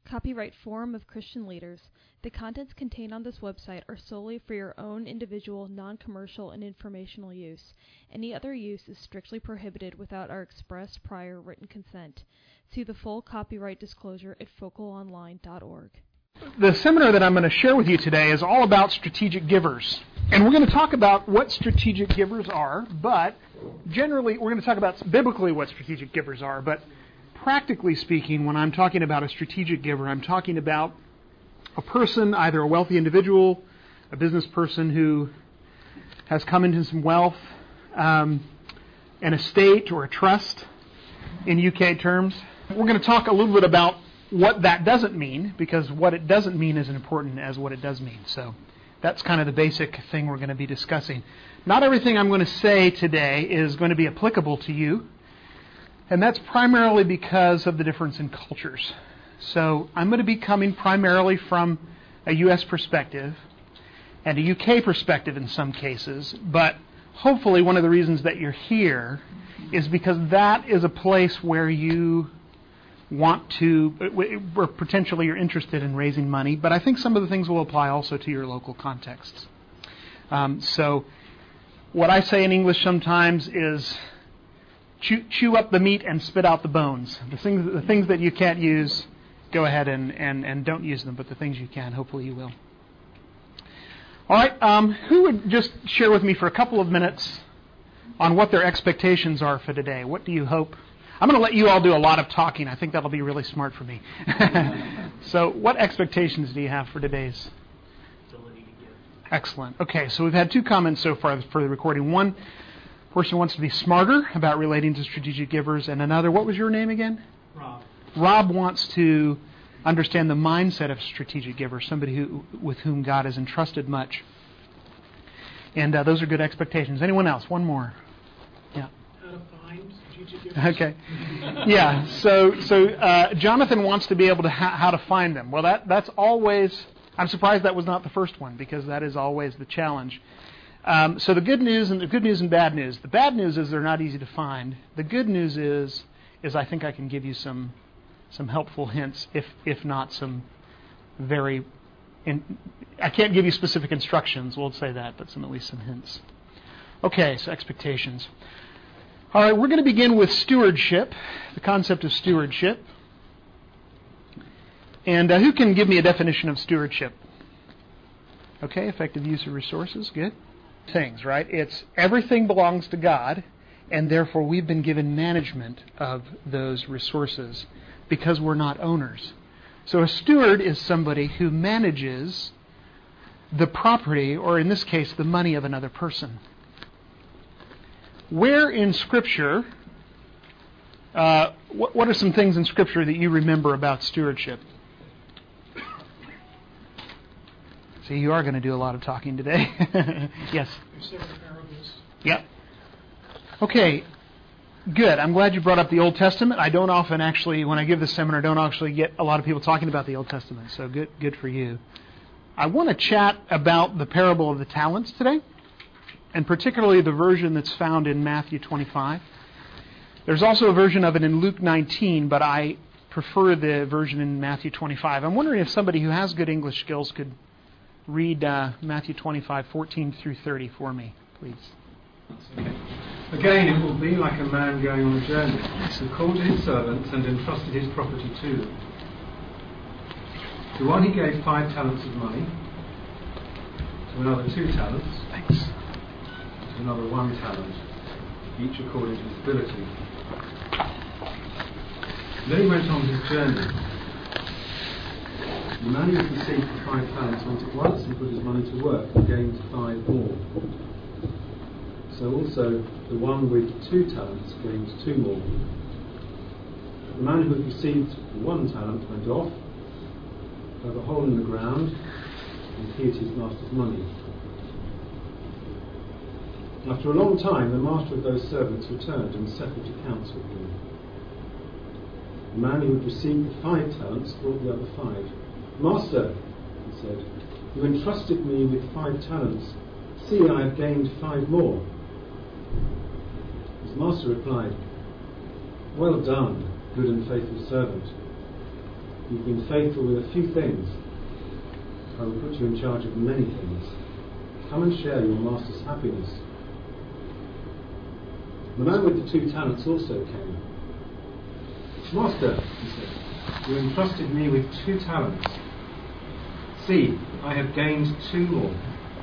Copyright Forum of Christian Leaders. The contents contained on this website are solely for your own individual, non-commercial, and informational use. Any other use is strictly prohibited without our express prior written consent. See the full copyright disclosure at focalonline.org. The seminar that I'm going to share with you today is all about strategic givers. And we're going to talk about what strategic givers are, but generally we're going to talk about biblically what strategic givers are, but practically speaking, when I'm talking about a strategic giver, I'm talking about a person, either a wealthy individual, a business person who has come into some wealth, an estate or a trust in UK terms. We're going to talk a little bit about what that doesn't mean, because what it doesn't mean isn't important as what it does mean. So that's kind of the basic thing we're going to be discussing. Not everything I'm going to say today is going to be applicable to you, and that's primarily because of the difference in cultures. So I'm going to be coming primarily from a U.S. perspective and a UK perspective in some cases, but hopefully one of the reasons that you're here is because that is a place where you want to, where potentially you're interested in raising money, but I think some of the things will apply also to your local contexts. So what I say in English sometimes is chew up the meat and spit out the bones. The things that you can't use, go ahead and don't use them, but the things you can, hopefully you will. All right, who would just share with me for a couple of minutes on what their expectations are for today? What do you hope? I'm going to let you all do a lot of talking. I think that'll be really smart for me. So what expectations do you have for today's? Ability to give. Excellent. Okay, so we've had two comments so far for the recording. One person wants to be smarter about relating to strategic givers, and another, what was your name again? Rob. Rob wants to understand the mindset of a strategic giver, somebody with whom God has entrusted much. And those are good expectations. Anyone else? One more. Yeah. How to find strategic givers. Okay. Yeah. So Jonathan wants to be able to how to find them. Well, that's always. I'm surprised that was not the first one, because that is always the challenge. So the good news and bad news. The bad news is they're not easy to find. The good news is I think I can give you some helpful hints, if not some very. I can't give you specific instructions. We'll say that, but at least some hints. Okay, so expectations. All right, we're going to begin with stewardship, the concept of stewardship. And who can give me a definition of stewardship? Okay, effective use of resources. Good. Things, right? It's everything belongs to God, and therefore we've been given management of those resources because we're not owners. So a steward is somebody who manages the property, or in this case, the money of another person. Where in Scripture, what are some things in Scripture that you remember about stewardship? See, you are going to do a lot of talking today. Yes? There's several parables. Yep. Okay, good. I'm glad you brought up the Old Testament. I don't often actually, when I give this seminar, don't actually get a lot of people talking about the Old Testament, so good for you. I want to chat about the parable of the talents today, and particularly the version that's found in Matthew 25. There's also a version of it in Luke 19, but I prefer the version in Matthew 25. I'm wondering if somebody who has good English skills could read Matthew 25, 14 through 30 for me, please. Again, it will be like a man going on a journey, who called his servants and entrusted his property to them. To one he gave 5 talents of money, to another 2 talents, Thanks. to another 1 talent, each according to his ability. Then he went on his journey. The man who had received the 5 talents went at once and put his money to work and gained 5 more. So also the one with 2 talents gained 2 more. The man who had received 1 talent went off, dug a hole in the ground, and hid his master's money. After a long time, the master of those servants returned and settled accounts with him. The man who had received the 5 talents brought the other 5. Master, he said, you entrusted me with 5 talents. See, I have gained 5 more. His master replied, well done, good and faithful servant. You've been faithful with a few things. I will put you in charge of many things. Come and share your master's happiness. The man with the 2 talents also came. Master, he said, you entrusted me with 2 talents. See, I have gained 2 more.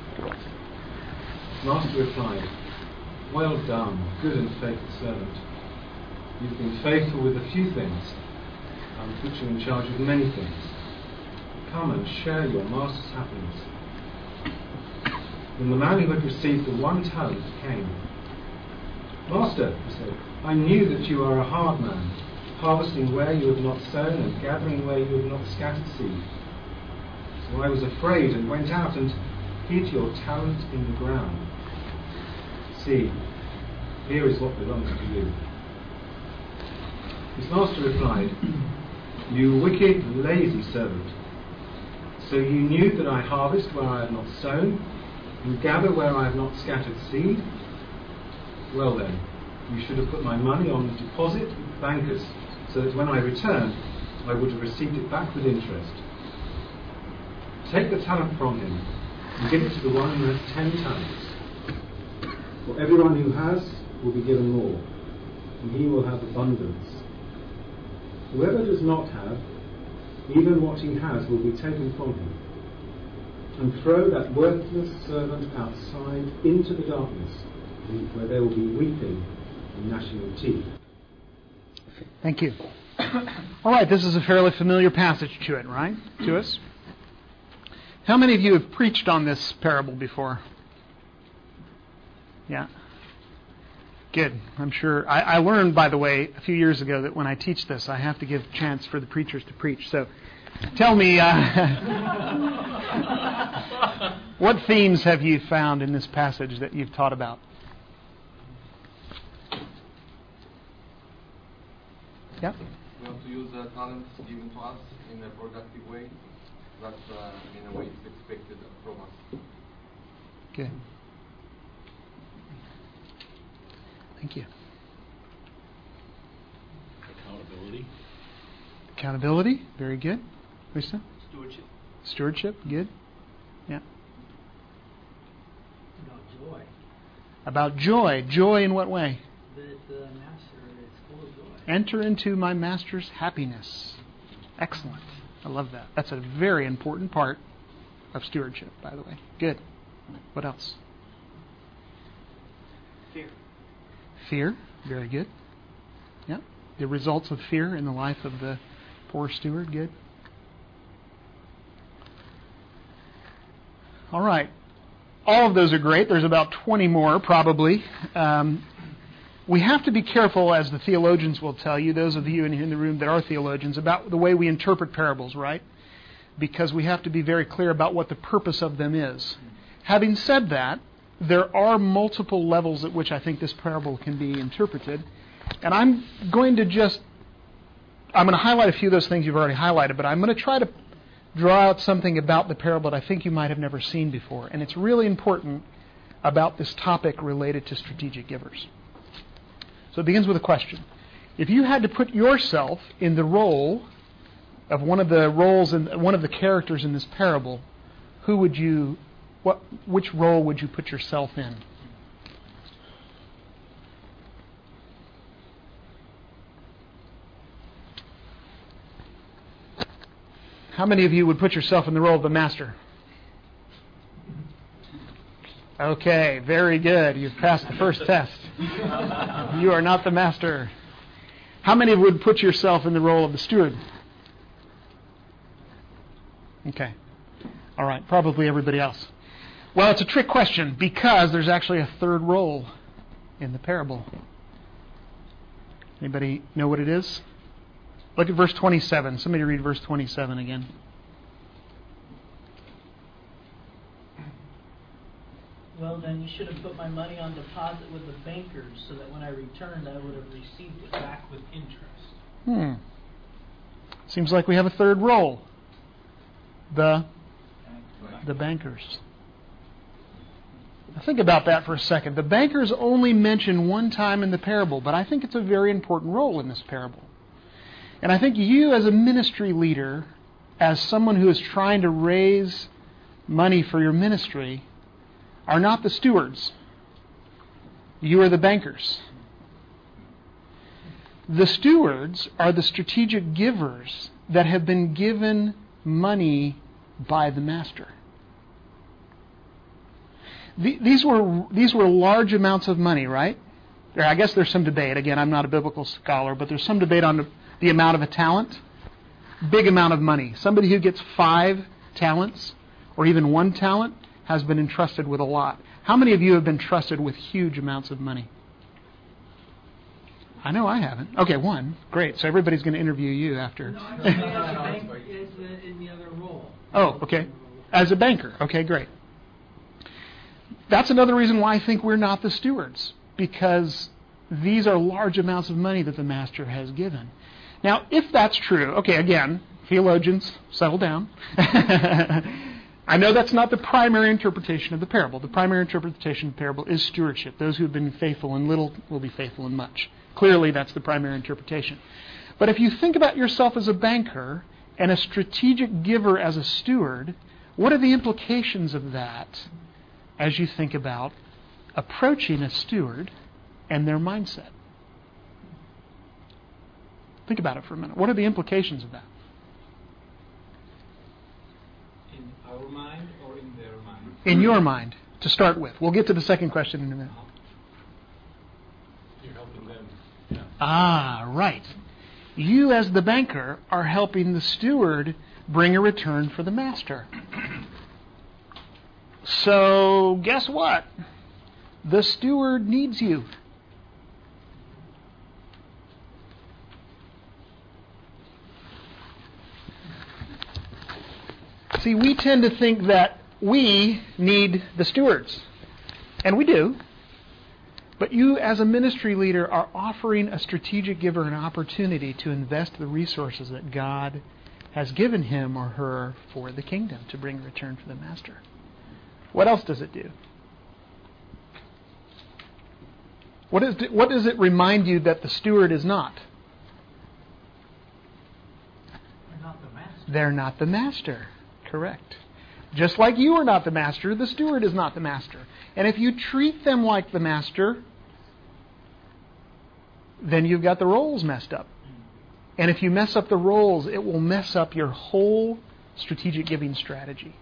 Master replied, well done, good and faithful servant. You've been faithful with a few things. I will put you in charge of many things. Come and share your master's happiness. Then the man who had received the 1 talent came. Master, he said, I knew that you are a hard man, harvesting where you have not sown and gathering where you have not scattered seed. So I was afraid and went out and hid your talent in the ground. See, here is what belongs to you. His master replied, you wicked, lazy servant. So you knew that I harvest where I have not sown, and gather where I have not scattered seed? Well then, you should have put my money on the deposit with the bankers, so that when I returned, I would have received it back with interest. Take the talent from him, and give it to the one who has 10 talents. For everyone who has will be given more, and he will have abundance. Whoever does not have, even what he has will be taken from him. And throw that worthless servant outside into the darkness, where there will be weeping and gnashing of teeth. Thank you. All right, this is a fairly familiar passage to it, right? To us. How many of you have preached on this parable before? Yeah. Good. I'm sure. I learned, by the way, a few years ago that when I teach this, I have to give a chance for the preachers to preach. So tell me, what themes have you found in this passage that you've taught about? Yeah? We have to use the talents given to us in a productive way, that in a way it's expected from us. Good. Thank you. Accountability. Accountability, very good. Lisa? Stewardship. Stewardship, good. Yeah. About joy. About joy. Joy in what way? That the master is full of joy. Enter into my master's happiness. Excellent. I love that. That's a very important part of stewardship, by the way. Good. What else? Fear. Fear, very good. Yeah. The results of fear in the life of the poor steward, good. All right. All of those are great. There's about 20 more, probably. We have to be careful, as the theologians will tell you, those of you in the room that are theologians, about the way we interpret parables, right? Because we have to be very clear about what the purpose of them is. Having said that, there are multiple levels at which I think this parable can be interpreted. And I'm going to highlight a few of those things you've already highlighted, but I'm going to try to draw out something about the parable that I think you might have never seen before. And it's really important about this topic related to strategic givers. So it begins with a question. If you had to put yourself in the role of one of the characters in this parable, which role would you put yourself in? How many of you would put yourself in the role of the master? Okay, very good. You've passed the first test. You are not the master. How many would put yourself in the role of the steward? Okay. All right, probably everybody else. Well, it's a trick question because there's actually a third role in the parable. Anybody know what it is? Look at verse 27. Somebody read verse 27 again. Well, then you should have put my money on deposit with the bankers so that when I returned, I would have received it back with interest. Seems like we have a third role. The bankers. Now think about that for a second. The bankers only mention one time in the parable, but I think it's a very important role in this parable. And I think you as a ministry leader, as someone who is trying to raise money for your ministry, are not the stewards. You are the bankers. The stewards are the strategic givers that have been given money by the master. These were large amounts of money, right? I guess there's some debate. Again, I'm not a biblical scholar, but there's some debate on the amount of a talent. Big amount of money. Somebody who gets 5 talents or even 1 talent has been entrusted with a lot. How many of you have been trusted with huge amounts of money? I know I haven't. Okay, 1. Great. So everybody's going to interview you after. No, I'm saying as a banker, in the other role. Oh, okay. As a banker. Okay, great. That's another reason why I think we're not the stewards, because these are large amounts of money that the master has given. Now, if that's true, okay, again, theologians, settle down. I know that's not the primary interpretation of the parable. The primary interpretation of the parable is stewardship. Those who have been faithful in little will be faithful in much. Clearly, that's the primary interpretation. But if you think about yourself as a banker and a strategic giver as a steward, what are the implications of that as you think about approaching a steward and their mindset? Think about it for a minute. What are the implications of that? In our mind or in their mind? In your mind, to start with. We'll get to the second question in a minute. You're helping them. Ah, right. You as the banker are helping the steward bring a return for the master. So, guess what? The steward needs you. See, we tend to think that we need the stewards. And we do. But you, as a ministry leader, are offering a strategic giver an opportunity to invest the resources that God has given him or her for the kingdom to bring a return for the master. What else does it do? What does it remind you that the steward is not? They're not the master. They're not the master. Correct. Just like you are not the master, the steward is not the master. And if you treat them like the master, then you've got the roles messed up. And if you mess up the roles, it will mess up your whole strategic giving strategy.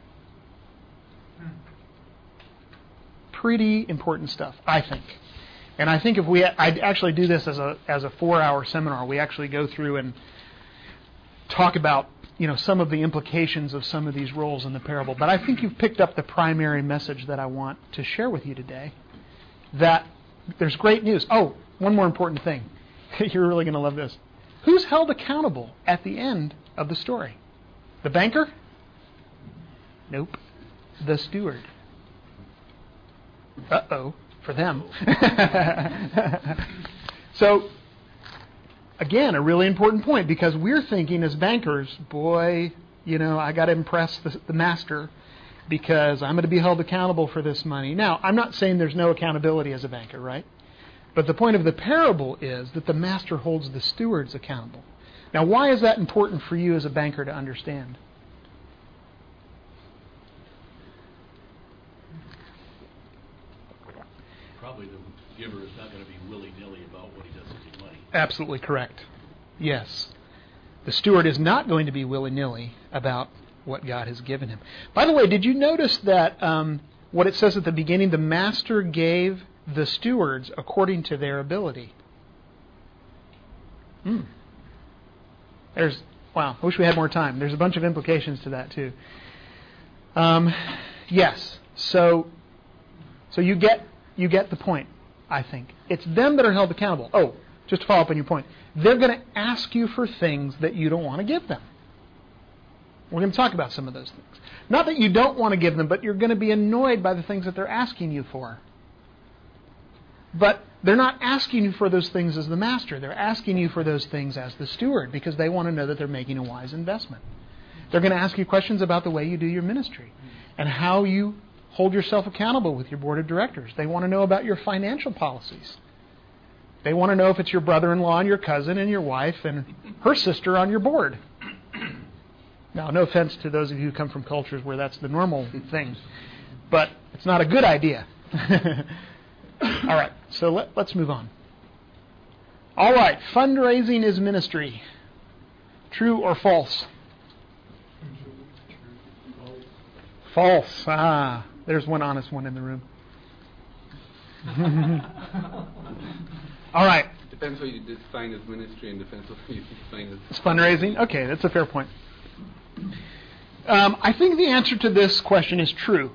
Pretty important stuff, I think. And I think if I actually do this as a 4-hour seminar. We actually go through and talk about some of the implications of some of these roles in the parable. But I think you've picked up the primary message that I want to share with you today. That there's great news. Oh, one more important thing. You're really going to love this. Who's held accountable at the end of the story? The banker? Nope. The steward. Uh-oh. For them. So, again, a really important point, because we're thinking as bankers, boy, I got to impress the master because I'm going to be held accountable for this money. Now, I'm not saying there's no accountability as a banker, right? But the point of the parable is that the master holds the stewards accountable. Now, why is that important for you as a banker to understand? Probably the giver is not going to be willy-nilly about what he does with his money. Absolutely correct. Yes. The steward is not going to be willy-nilly about what God has given him. By the way, did you notice that what it says at the beginning, the master gave the stewards according to their ability? Wow, I wish we had more time. There's a bunch of implications to that too. Yes. So you get the point, I think. It's them that are held accountable. Oh, just to follow up on your point. They're going to ask you for things that you don't want to give them. We're going to talk about some of those things. Not that you don't want to give them, but you're going to be annoyed by the things that they're asking you for. But they're not asking you for those things as the master. They're asking you for those things as the steward, because they want to know that they're making a wise investment. They're going to ask you questions about the way you do your ministry and how you hold yourself accountable with your board of directors. They want to know about your financial policies. They want to know if it's your brother-in-law and your cousin and your wife and her sister on your board. Now, no offense to those of you who come from cultures where that's the normal thing, but it's not a good idea. All right, so let's move on. All right, fundraising is ministry. True or false? False. Ah, there's one honest one in the room. All right. Depends what you define as ministry and depends what you define as... It's fundraising? Okay, that's a fair point. I think the answer to this question is true.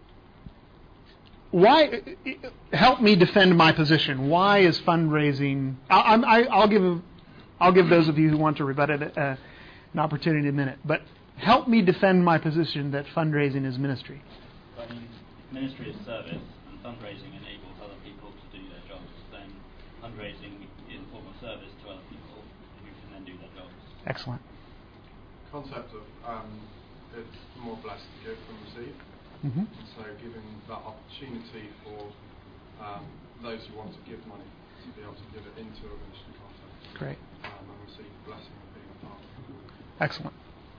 Why? Help me defend my position. Why is fundraising... I'll give those of you who want to rebut it an opportunity in a minute. But help me defend my position that fundraising is ministry. I mean, ministry is service, and fundraising enables other people to do their jobs. Then fundraising is a form of service to other people who can then do their jobs. Excellent. Concept of it's more blessed to give than receive. Mm-hmm. And so giving that opportunity for those who want to give money to be able to give it into a ministry context. Great. And receive the blessing of being a part of it. Excellent.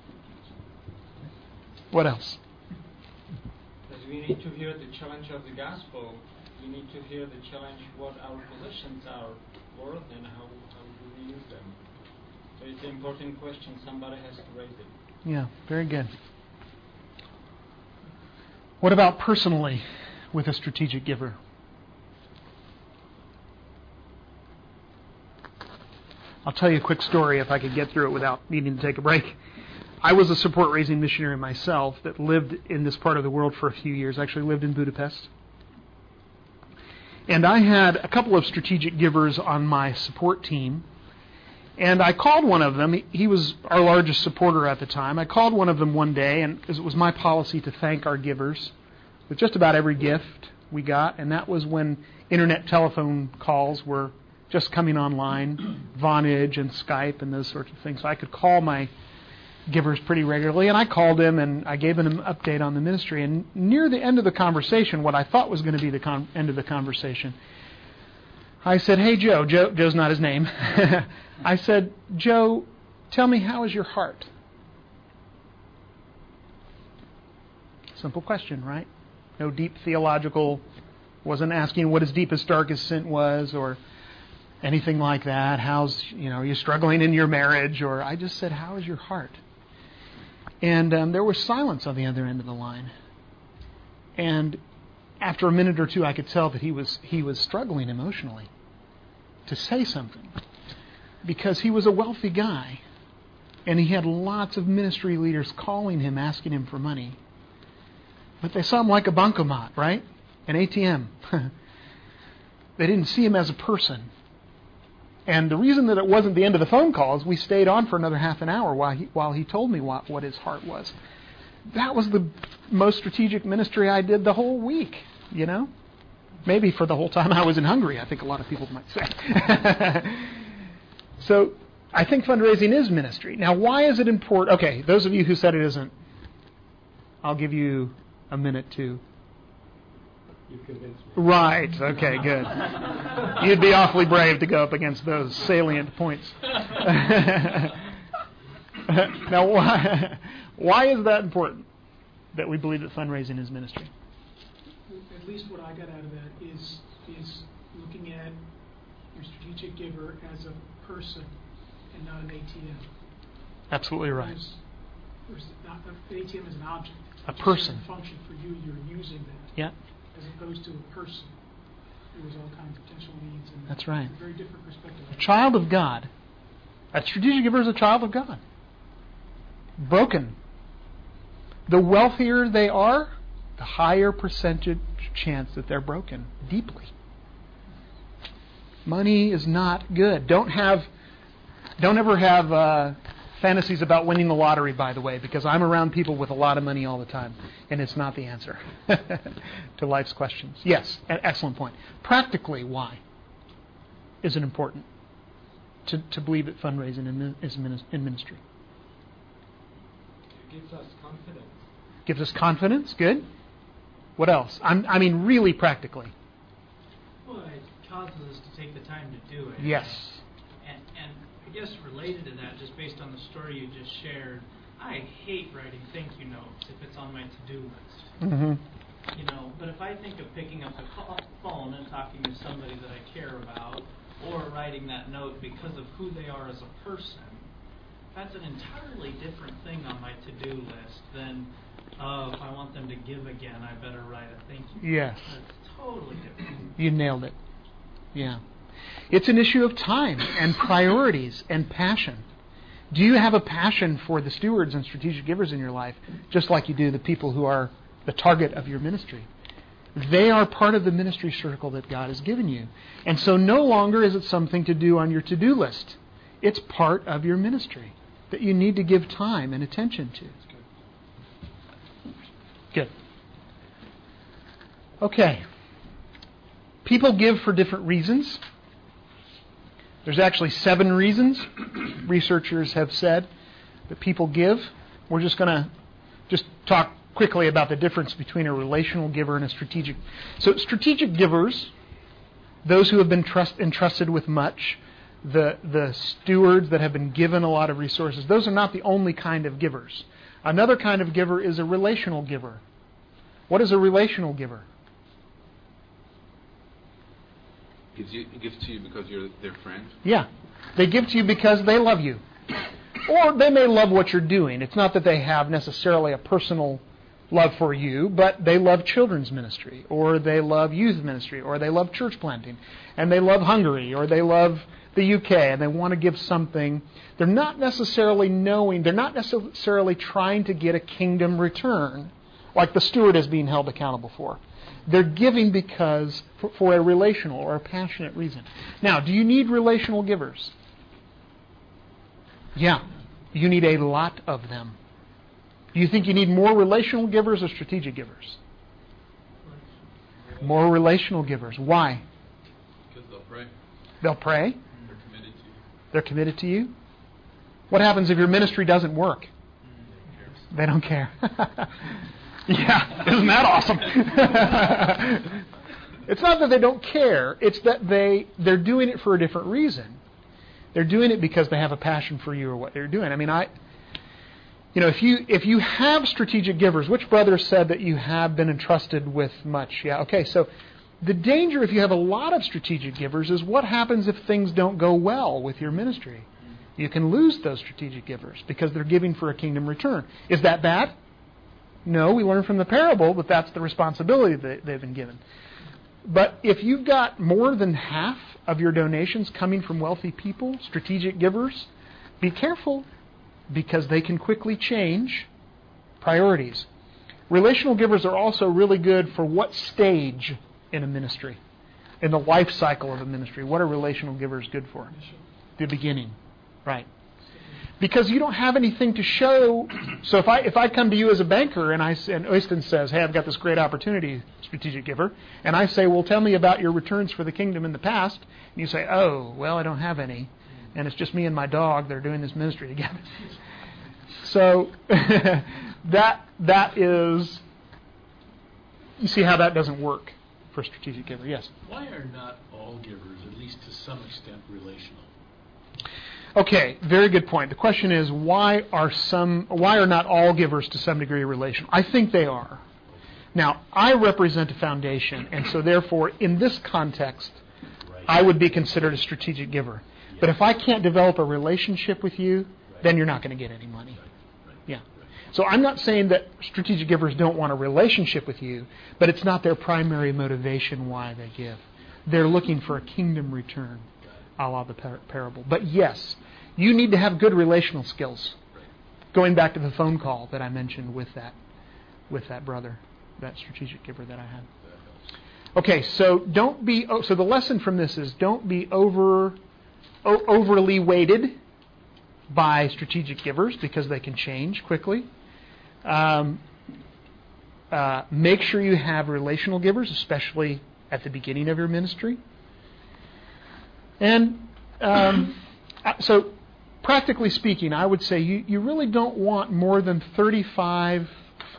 What else? Because we need to hear the challenge of the gospel. We need to hear the challenge what our possessions are worth and how do we use them. So it's an important question. Somebody has to raise it. Yeah, very good. What about personally with a strategic giver? I'll tell you a quick story if I could get through it without needing to take a break. I was a support raising missionary myself that lived in this part of the world for a few years. I actually lived in Budapest. And I had a couple of strategic givers on my support team. And I called one of them. He was our largest supporter at the time. I called one of them one day, and it was my policy to thank our givers with just about every gift we got. And that was when internet telephone calls were just coming online, Vonage and Skype and those sorts of things. So I could call my givers pretty regularly. And I called him, and I gave him an update on the ministry. And near the end of the conversation, what I thought was going to be the end of the conversation, I said, "Hey, Joe." Joe's not his name. I said, "Joe, tell me, how is your heart?" Simple question, right? No deep theological, wasn't asking what his deepest, darkest sin was or anything like that. Are you struggling in your marriage? Or I just said, "How is your heart?" And there was silence on the other end of the line. And after a minute or two, I could tell that he was struggling emotionally to say something, because he was a wealthy guy, and he had lots of ministry leaders calling him, asking him for money. But they saw him like a bancomat, right? An ATM. They didn't see him as a person. And the reason that it wasn't the end of the phone call is we stayed on for another half an hour while he told me what his heart was. That was the most strategic ministry I did the whole week, Maybe for the whole time I was in Hungary, I think a lot of people might say. So I think fundraising is ministry. Now, why is it important? Okay, those of you who said it isn't, I'll give you a minute to... You convinced me. Right, okay, good. You'd be awfully brave to go up against those salient points. Now, why is that important, that we believe that fundraising is ministry? At least what I got out of that is looking at your strategic giver as a person and not an ATM. Absolutely right. Whereas an ATM is an object. A person. It's a function for you. You're using that. Yeah. As opposed to a person who has all kinds of potential needs. And that's right. It's a very different perspective. A child of God. A strategic giver is a child of God. Broken. The wealthier they are, the higher percentage chance that they're broken deeply. Money is not good. Don't ever have fantasies about winning the lottery, by the way, because I'm around people with a lot of money all the time, and it's not the answer to life's questions. Yes, excellent point. Practically, why is it important to believe that fundraising is in ministry? It gives us confidence. Gives us confidence. Good. What else? I mean, really practically. Well, it causes us to take the time to do it. Yes. And I guess related to that, just based on the story you just shared, I hate writing thank you notes if it's on my to-do list. Mm-hmm. You know, but if I think of picking up the phone and talking to somebody that I care about, or writing that note because of who they are as a person, that's an entirely different thing on my to-do list than, oh, if I want them to give again, I better write a thank you. Yes. That's totally different. You nailed it. Yeah. It's an issue of time and priorities and passion. Do you have a passion for the stewards and strategic givers in your life, just like you do the people who are the target of your ministry? They are part of the ministry circle that God has given you. And so no longer is it something to do on your to-do list. It's part of your ministry that you need to give time and attention to. Good. Okay. People give for different reasons. There's actually 7 reasons researchers have said that people give. We're just going to talk quickly about the difference between a relational giver and a strategic. So strategic givers, those who have been entrusted with much, the stewards that have been given a lot of resources, those are not the only kind of givers. Another kind of giver is a relational giver. What is a relational giver? Gives to you because you're their friend? Yeah. They give to you because they love you. Or they may love what you're doing. It's not that they have necessarily a personal love for you, but they love children's ministry, or they love youth ministry, or they love church planting, and they love Hungary, or they love the UK, and they want to give something. They're not necessarily trying to get a kingdom return, like the steward is being held accountable for. They're giving because for a relational or a passionate reason. Now, do you need relational givers? Yeah. You need a lot of them. Do you think you need more relational givers or strategic givers? More relational givers. Why? Because they'll pray. They'll pray? They're committed to you. They're committed to you? What happens if your ministry doesn't work? They don't care. Yeah, isn't that awesome? It's not that they don't care. It's that they're doing it for a different reason. They're doing it because they have a passion for you or what they're doing. I mean, if you have strategic givers, which brother said that you have been entrusted with much? Yeah, okay, so the danger if you have a lot of strategic givers is what happens if things don't go well with your ministry. You can lose those strategic givers because they're giving for a kingdom return. Is that bad? No, we learn from the parable that that's the responsibility that they've been given. But if you've got more than half of your donations coming from wealthy people, strategic givers, be careful because they can quickly change priorities. Relational givers are also really good for what stage in a ministry, in the life cycle of a ministry. What are relational givers good for? The beginning, right? Because you don't have anything to show. So if I come to you as a banker and Øystein says, hey, I've got this great opportunity, strategic giver, and I say, well, tell me about your returns for the kingdom in the past, and you say, oh, well, I don't have any, and it's just me and my dog that are doing this ministry together. So that is, you see how that doesn't work for a strategic giver. Yes? Why are not all givers, at least to some extent, relational? Okay, very good point. The question is, why are not all givers to some degree relational? I think they are. Now, I represent a foundation, and so therefore, in this context, I would be considered a strategic giver. But if I can't develop a relationship with you, then you're not going to get any money. Yeah. So I'm not saying that strategic givers don't want a relationship with you, but it's not their primary motivation why they give. They're looking for a kingdom return, a la the parable. But yes, you need to have good relational skills. Going back to the phone call that I mentioned with that brother, that strategic giver that I had. Okay, so so the lesson from this is don't be overly weighted by strategic givers because they can change quickly. Make sure you have relational givers, especially at the beginning of your ministry. And so, practically speaking, I would say you really don't want more than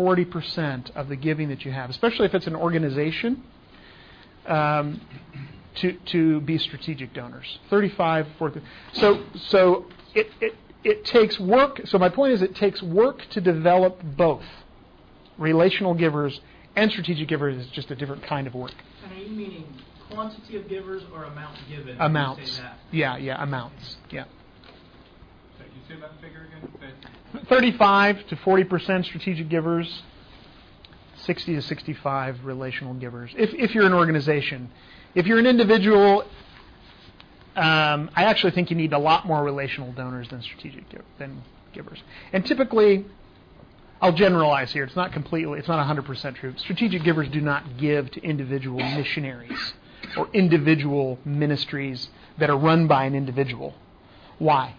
35-40% of the giving that you have, especially if it's an organization. to be strategic donors. 35, 40. So it takes work. So my point is, it takes work to develop both relational givers and strategic givers. Is just a different kind of work. And are you meaning quantity of givers or amount given? Amounts. Say that? Yeah, amounts. Yeah. So can you say that figure again? 35 to 40% strategic givers, 60 to 65 relational givers. If you're an organization, if you're an individual, I actually think you need a lot more relational donors than strategic givers. And typically, I'll generalize here. It's not 100% true. Strategic givers do not give to individual missionaries or individual ministries that are run by an individual. Why?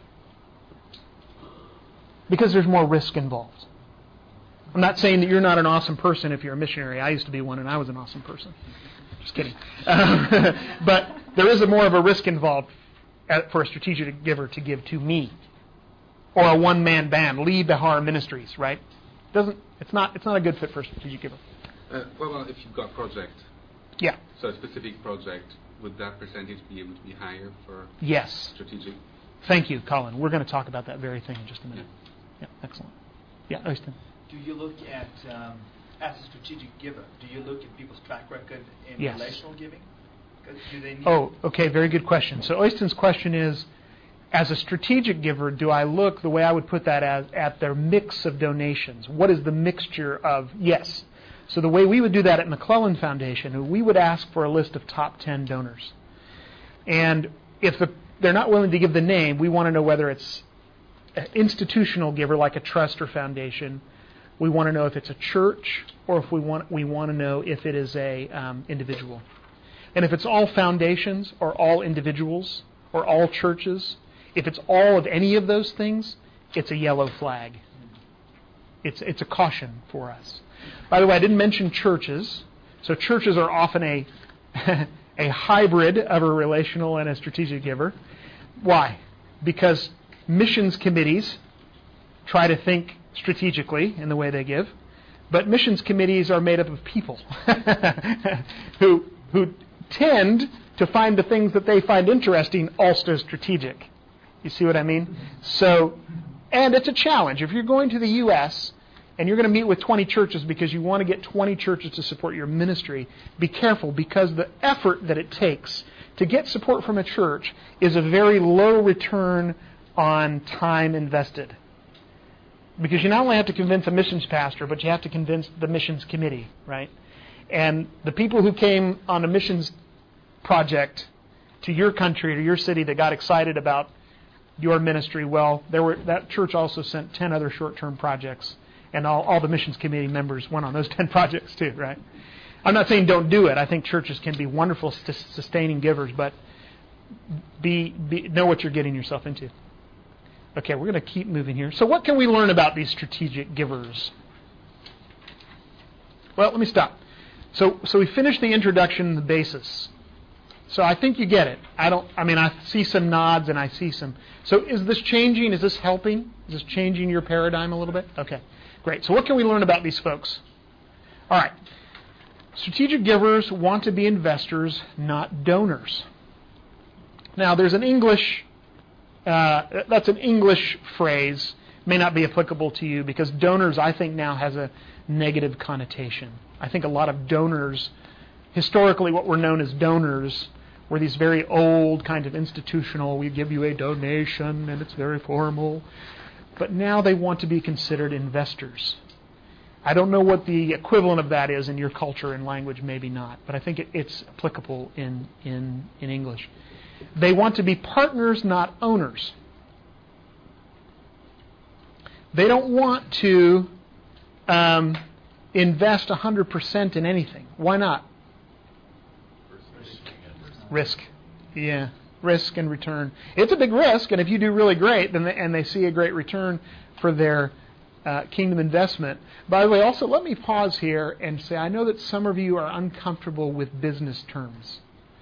Because there's more risk involved. I'm not saying that you're not an awesome person if you're a missionary. I used to be one, and I was an awesome person. Just kidding. But there is more of a risk involved for a strategic giver to give to me, or a one-man band, Lee Behar Ministries, right? It's not a good fit for a strategic giver. Well, if you've got a project, yeah. So a specific project, would that percentage be able to be higher for yes. strategic? Thank you, Colin. We're going to talk about that very thing in just a minute. Yeah, excellent. Yeah, Austin. Do you look at, as a strategic giver, do you look at people's track record in yes. relational giving? Do they need okay, very good question. So Austin's question is, as a strategic giver, do I look, the way I would put that, as at their mix of donations? What is the mixture of, yes. So the way we would do that at McClellan Foundation, we would ask for a list of top 10 donors. And if they're not willing to give the name, we want to know whether it's an institutional giver like a trust or foundation. We want to know if it's a church, or if we want to know if it is a individual. And if it's all foundations or all individuals or all churches, if it's all of any of those things, it's a yellow flag. It's a caution for us. By the way, I didn't mention churches. So churches are often a hybrid of a relational and a strategic giver. Why? Because missions committees try to think strategically in the way they give, but missions committees are made up of people who tend to find the things that they find interesting also strategic. You see what I mean? So, and it's a challenge. If you're going to the U.S. and you're going to meet with 20 churches because you want to get 20 churches to support your ministry, be careful, because the effort that it takes to get support from a church is a very low return on time invested. Because you not only have to convince a missions pastor, but you have to convince the missions committee, right? And the people who came on a missions project to your country or your city that got excited about your ministry, well, that church also sent 10 other short-term projects, and all the missions committee members went on those 10 projects too, right? I'm not saying don't do it. I think churches can be wonderful sustaining givers, but know what you're getting yourself into. Okay, we're going to keep moving here. So what can we learn about these strategic givers? Well, let me stop. So we finished the introduction, the basis. So I think you get it. I see some nods and I see some. So is this changing? Is this helping? Is this changing your paradigm a little bit? Okay, great. So what can we learn about these folks? All right. Strategic givers want to be investors, not donors. Now, there's an English, that's an English phrase, may not be applicable to you, because donors, I think, now has a negative connotation. I think a lot of donors, historically what were known as donors, were these very old kind of institutional, we give you a donation and it's very formal. But now they want to be considered investors. I don't know what the equivalent of that is in your culture and language, maybe not, but I think it's applicable in English. They want to be partners, not owners. They don't want to invest 100% in anything. Why not? Risk. Yeah, risk and return. It's a big risk, and if you do really great, and they see a great return for their kingdom investment. By the way, also let me pause here and say, I know that some of you are uncomfortable with business terms.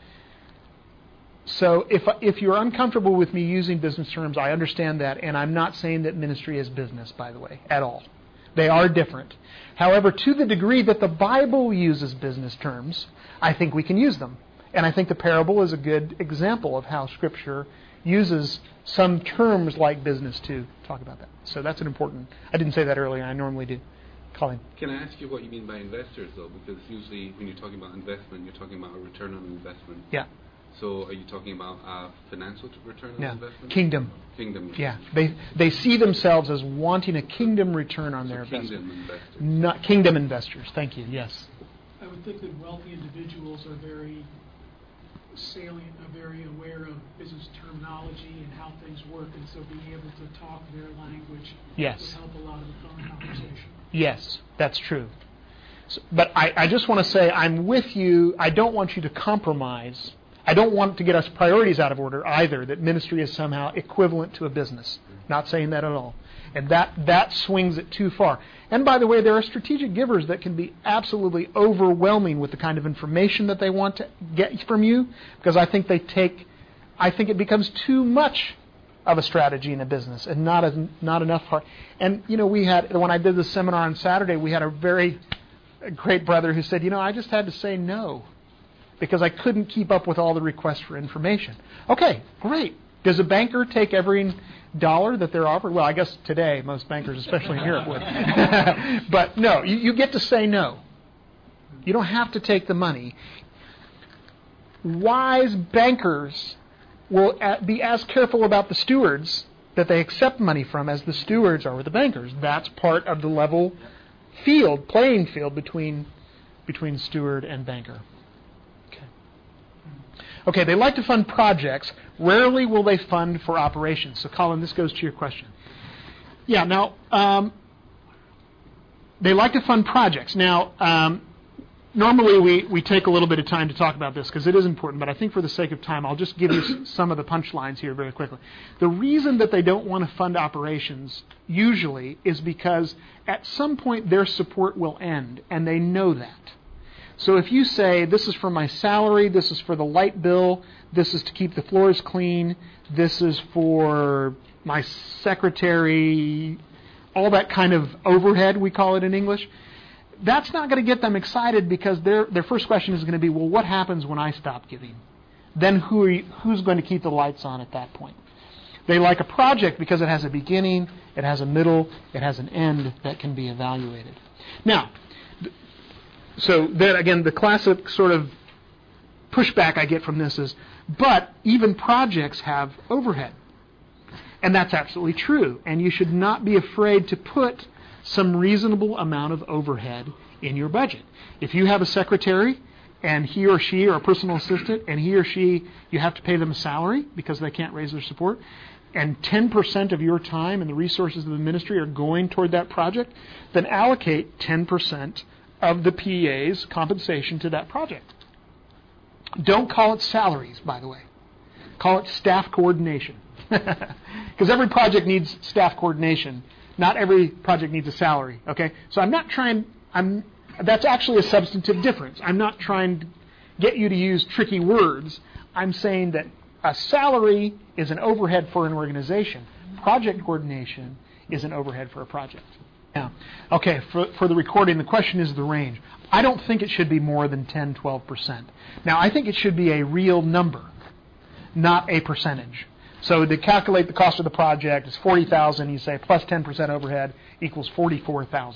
So if you're uncomfortable with me using business terms, I understand that, and I'm not saying that ministry is business, by the way, at all. They are different. However, to the degree that the Bible uses business terms, I think we can use them. And I think the parable is a good example of how Scripture uses some terms like business to talk about that. So that's an important... I didn't say that earlier. I normally do. Colin. Can I ask you what you mean by investors, though? Because usually when you're talking about investment, you're talking about a return on investment. Yeah. So are you talking about financial return on investment? Kingdom. Kingdom. Yeah. They see themselves as wanting a kingdom return on their investment. Kingdom investors. Not kingdom investors. Thank you. Yes. I would think that wealthy individuals are very salient, are very aware of business terminology and how things work, and so being able to talk their language would help a lot of the phone conversation. Yes, that's true. So, but I just want to say I'm with you. I don't want you to compromise. I don't want to get us priorities out of order either, that ministry is somehow equivalent to a business. Not saying that at all. And that swings it too far. And by the way, there are strategic givers that can be absolutely overwhelming with the kind of information that they want to get from you, because I think it becomes too much of a strategy in a business and not enough heart. And when I did the seminar on Saturday, we had a very great brother who said, I just had to say no because I couldn't keep up with all the requests for information. Okay, great. Does a banker take every dollar that they're offered? Well, I guess today most bankers, especially in Europe, would. But no, you get to say no. You don't have to take the money. Wise bankers will be as careful about the stewards that they accept money from as the stewards are with the bankers. That's part of the level playing field between steward and banker. Okay, they like to fund projects. Rarely will they fund for operations. So, Colin, this goes to your question. Yeah, now, they like to fund projects. Now, normally we take a little bit of time to talk about this because it is important, but I think for the sake of time, I'll just give you some of the punchlines here very quickly. The reason that they don't want to fund operations usually is because at some point their support will end, and they know that. So if you say, this is for my salary, this is for the light bill, this is to keep the floors clean, this is for my secretary, all that kind of overhead, we call it in English, that's not going to get them excited because their first question is going to be, well, what happens when I stop giving? Then who's going to keep the lights on at that point? They like a project because it has a beginning, it has a middle, it has an end that can be evaluated. Now, so then again, the classic sort of pushback I get from this is, but even projects have overhead. And that's absolutely true. And you should not be afraid to put some reasonable amount of overhead in your budget. If you have a secretary and he or she, or a personal assistant, and he or she, you have to pay them a salary because they can't raise their support, and 10% of your time and the resources of the ministry are going toward that project, then allocate 10% of the PA's compensation to that project. Don't call it salaries, by the way. Call it staff coordination. Because every project needs staff coordination. Not every project needs a salary. Okay? So that's actually a substantive difference. I'm not trying to get you to use tricky words. I'm saying that a salary is an overhead for an organization. Project coordination is an overhead for a project. Now, okay, for the recording, the question is the range. I don't think it should be more than 10, 12%. Now, I think it should be a real number, not a percentage. So to calculate the cost of the project, it's $40,000, you say plus 10% overhead equals $44,000.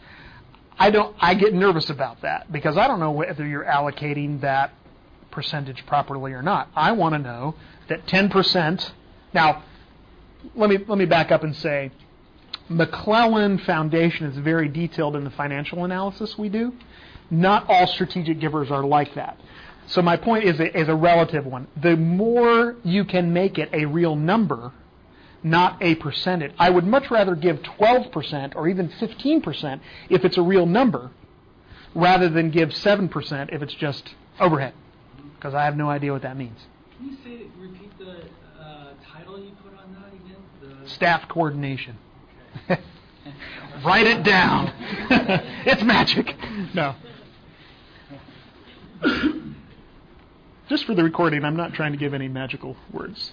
I get nervous about that because I don't know whether you're allocating that percentage properly or not. I want to know that 10%. Now, let me back up and say, McClellan Foundation is very detailed in the financial analysis we do. Not all strategic givers are like that. So my point is a relative one. The more you can make it a real number, not a percentage. I would much rather give 12% or even 15% if it's a real number, rather than give 7% if it's just overhead, because I have no idea what that means. Can you repeat the title you put on that again? Staff coordination. Okay. Write it down. It's magic. No. Just for the recording, I'm not trying to give any magical words.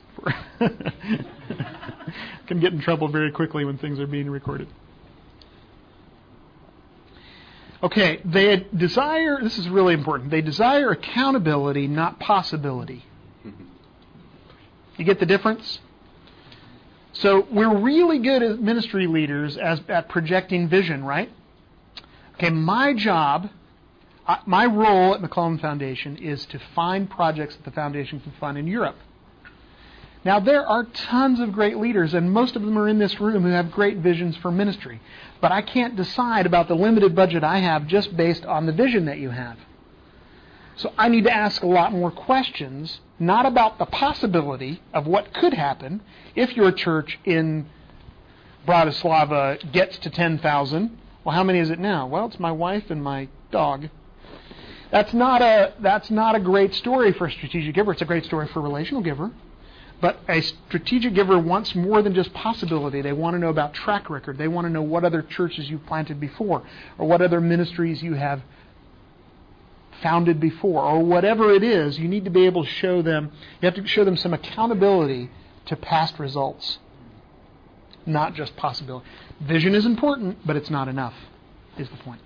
Can get in trouble very quickly when things are being recorded. Okay, they desire, this is really important, they desire accountability, not possibility. You get the difference? So we're really good as ministry leaders at projecting vision, right? Okay, my job, my role at McClellan Foundation is to find projects that the foundation can fund in Europe. Now, there are tons of great leaders, and most of them are in this room who have great visions for ministry. But I can't decide about the limited budget I have just based on the vision that you have. So I need to ask a lot more questions, not about the possibility of what could happen if your church in Bratislava gets to 10,000. Well, how many is it now? Well, it's my wife and my dog. That's not a great story for a strategic giver. It's a great story for a relational giver. But a strategic giver wants more than just possibility. They want to know about track record. They want to know what other churches you've planted before, or what other ministries you have founded before, or whatever it is. You need to be able to show them, you have to show them some accountability to past results, not just possibility. Vision is important, but it's not enough, is the point.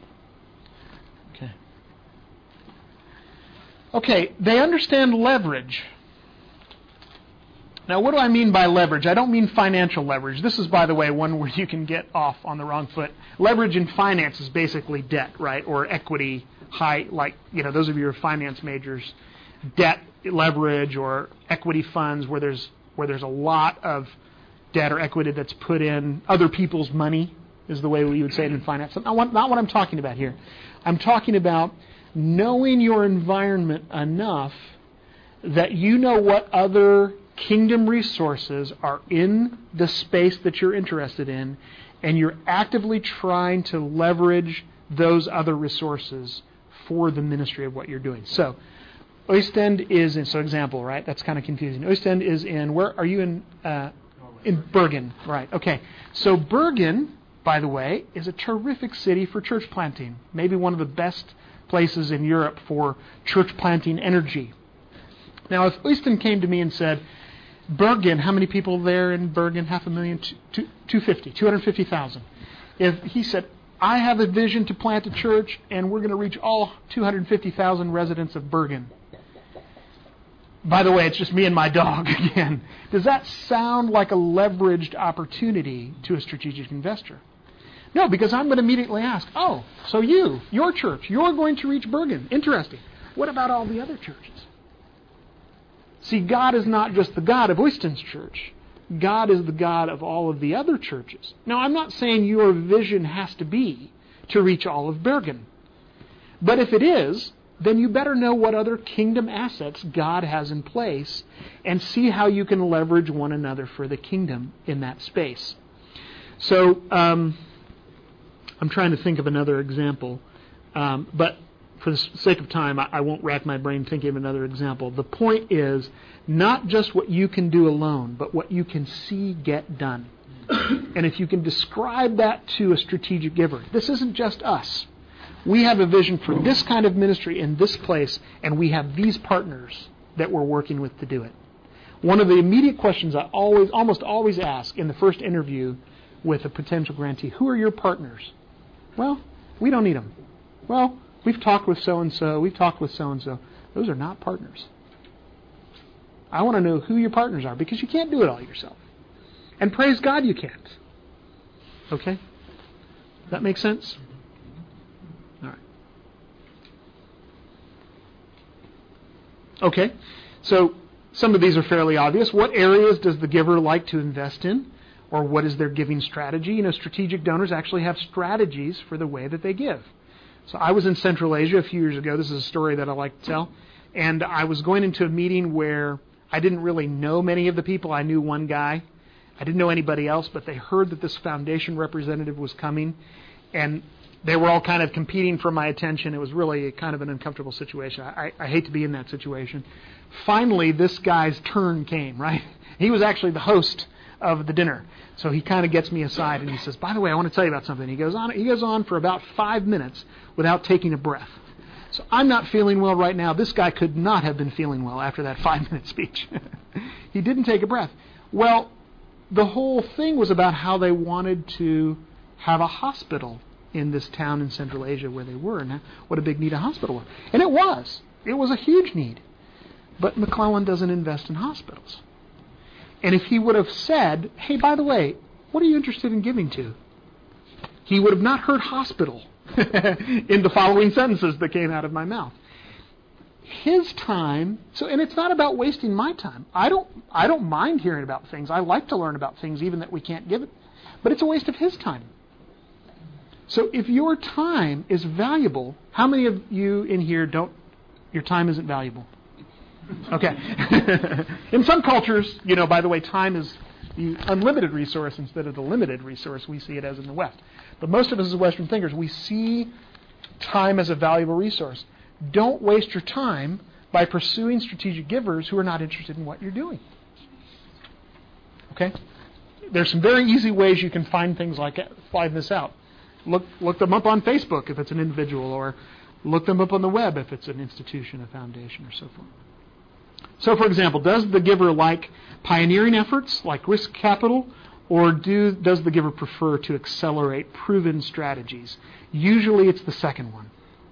Okay, they understand leverage. Now, what do I mean by leverage? I don't mean financial leverage. This is, by the way, one where you can get off on the wrong foot. Leverage in finance is basically debt, right? Or equity, those of you who are finance majors, debt leverage or equity funds where there's a lot of debt or equity that's put in other people's money is the way we would say it in finance. Not what I'm talking about here. I'm talking about knowing your environment enough that you know what other kingdom resources are in the space that you're interested in, and you're actively trying to leverage those other resources for the ministry of what you're doing. So, Østend is in, so example, right? That's kind of confusing. Østend is in, where are you in? In Bergen, right? Okay. So Bergen, by the way, is a terrific city for church planting. Maybe one of the best places in Europe for church planting energy. Now, if Østend came to me and said, Bergen, how many people there in Bergen? 500,000, 250,000. If he said, I have a vision to plant a church and we're going to reach all 250,000 residents of Bergen. By the way, it's just me and my dog again. Does that sound like a leveraged opportunity to a strategic investor? No, because I'm going to immediately ask, oh, so your church, you're going to reach Bergen. Interesting. What about all the other churches? See, God is not just the God of Østend's church. God is the God of all of the other churches. Now, I'm not saying your vision has to be to reach all of Bergen. But if it is, then you better know what other kingdom assets God has in place and see how you can leverage one another for the kingdom in that space. So, I'm trying to think of another example, but for the sake of time, I won't rack my brain thinking of another example. The point is not just what you can do alone, but what you can see get done. And if you can describe that to a strategic giver, this isn't just us. We have a vision for this kind of ministry in this place, and we have these partners that we're working with to do it. One of the immediate questions I almost always ask in the first interview with a potential grantee, who are your partners? Well, we don't need them. Well, we've talked with so-and-so, we've talked with so-and-so. Those are not partners. I want to know who your partners are, because you can't do it all yourself. And praise God you can't. Okay? That makes sense? All right. Okay, so some of these are fairly obvious. What areas does the giver like to invest in? Or what is their giving strategy? You know, strategic donors actually have strategies for the way that they give. So I was in Central Asia a few years ago. This is a story that I like to tell. And I was going into a meeting where I didn't really know many of the people. I knew one guy. I didn't know anybody else, but they heard that this foundation representative was coming. And they were all kind of competing for my attention. It was really kind of an uncomfortable situation. I hate to be in that situation. Finally, this guy's turn came, right? He was actually the host of the dinner. So he kind of gets me aside and he says, by the way, I want to tell you about something. He goes on for about 5 minutes without taking a breath. So I'm not feeling well right now. This guy could not have been feeling well after that 5-minute speech. He didn't take a breath. Well, the whole thing was about how they wanted to have a hospital in this town in Central Asia where they were, and what a big need a hospital was. And it was. It was a huge need. But McClellan doesn't invest in hospitals. And if he would have said, hey, by the way, what are you interested in giving to? He would have not heard hospital in the following sentences that came out of my mouth. His time, and it's not about wasting my time. I don't mind hearing about things. I like to learn about things even that we can't give it. But it's a waste of his time. So if your time is valuable, how many of you in here your time isn't valuable? Okay. In some cultures, by the way, time is the unlimited resource instead of the limited resource we see it as in the West. But most of us as Western thinkers, we see time as a valuable resource. Don't waste your time by pursuing strategic givers who are not interested in what you're doing. Okay? There's some very easy ways you can find things like this out. Look them up on Facebook if it's an individual, or look them up on the web if it's an institution, a foundation, or so forth. So, for example, does the giver like pioneering efforts, like risk capital, or does the giver prefer to accelerate proven strategies? Usually it's the second one.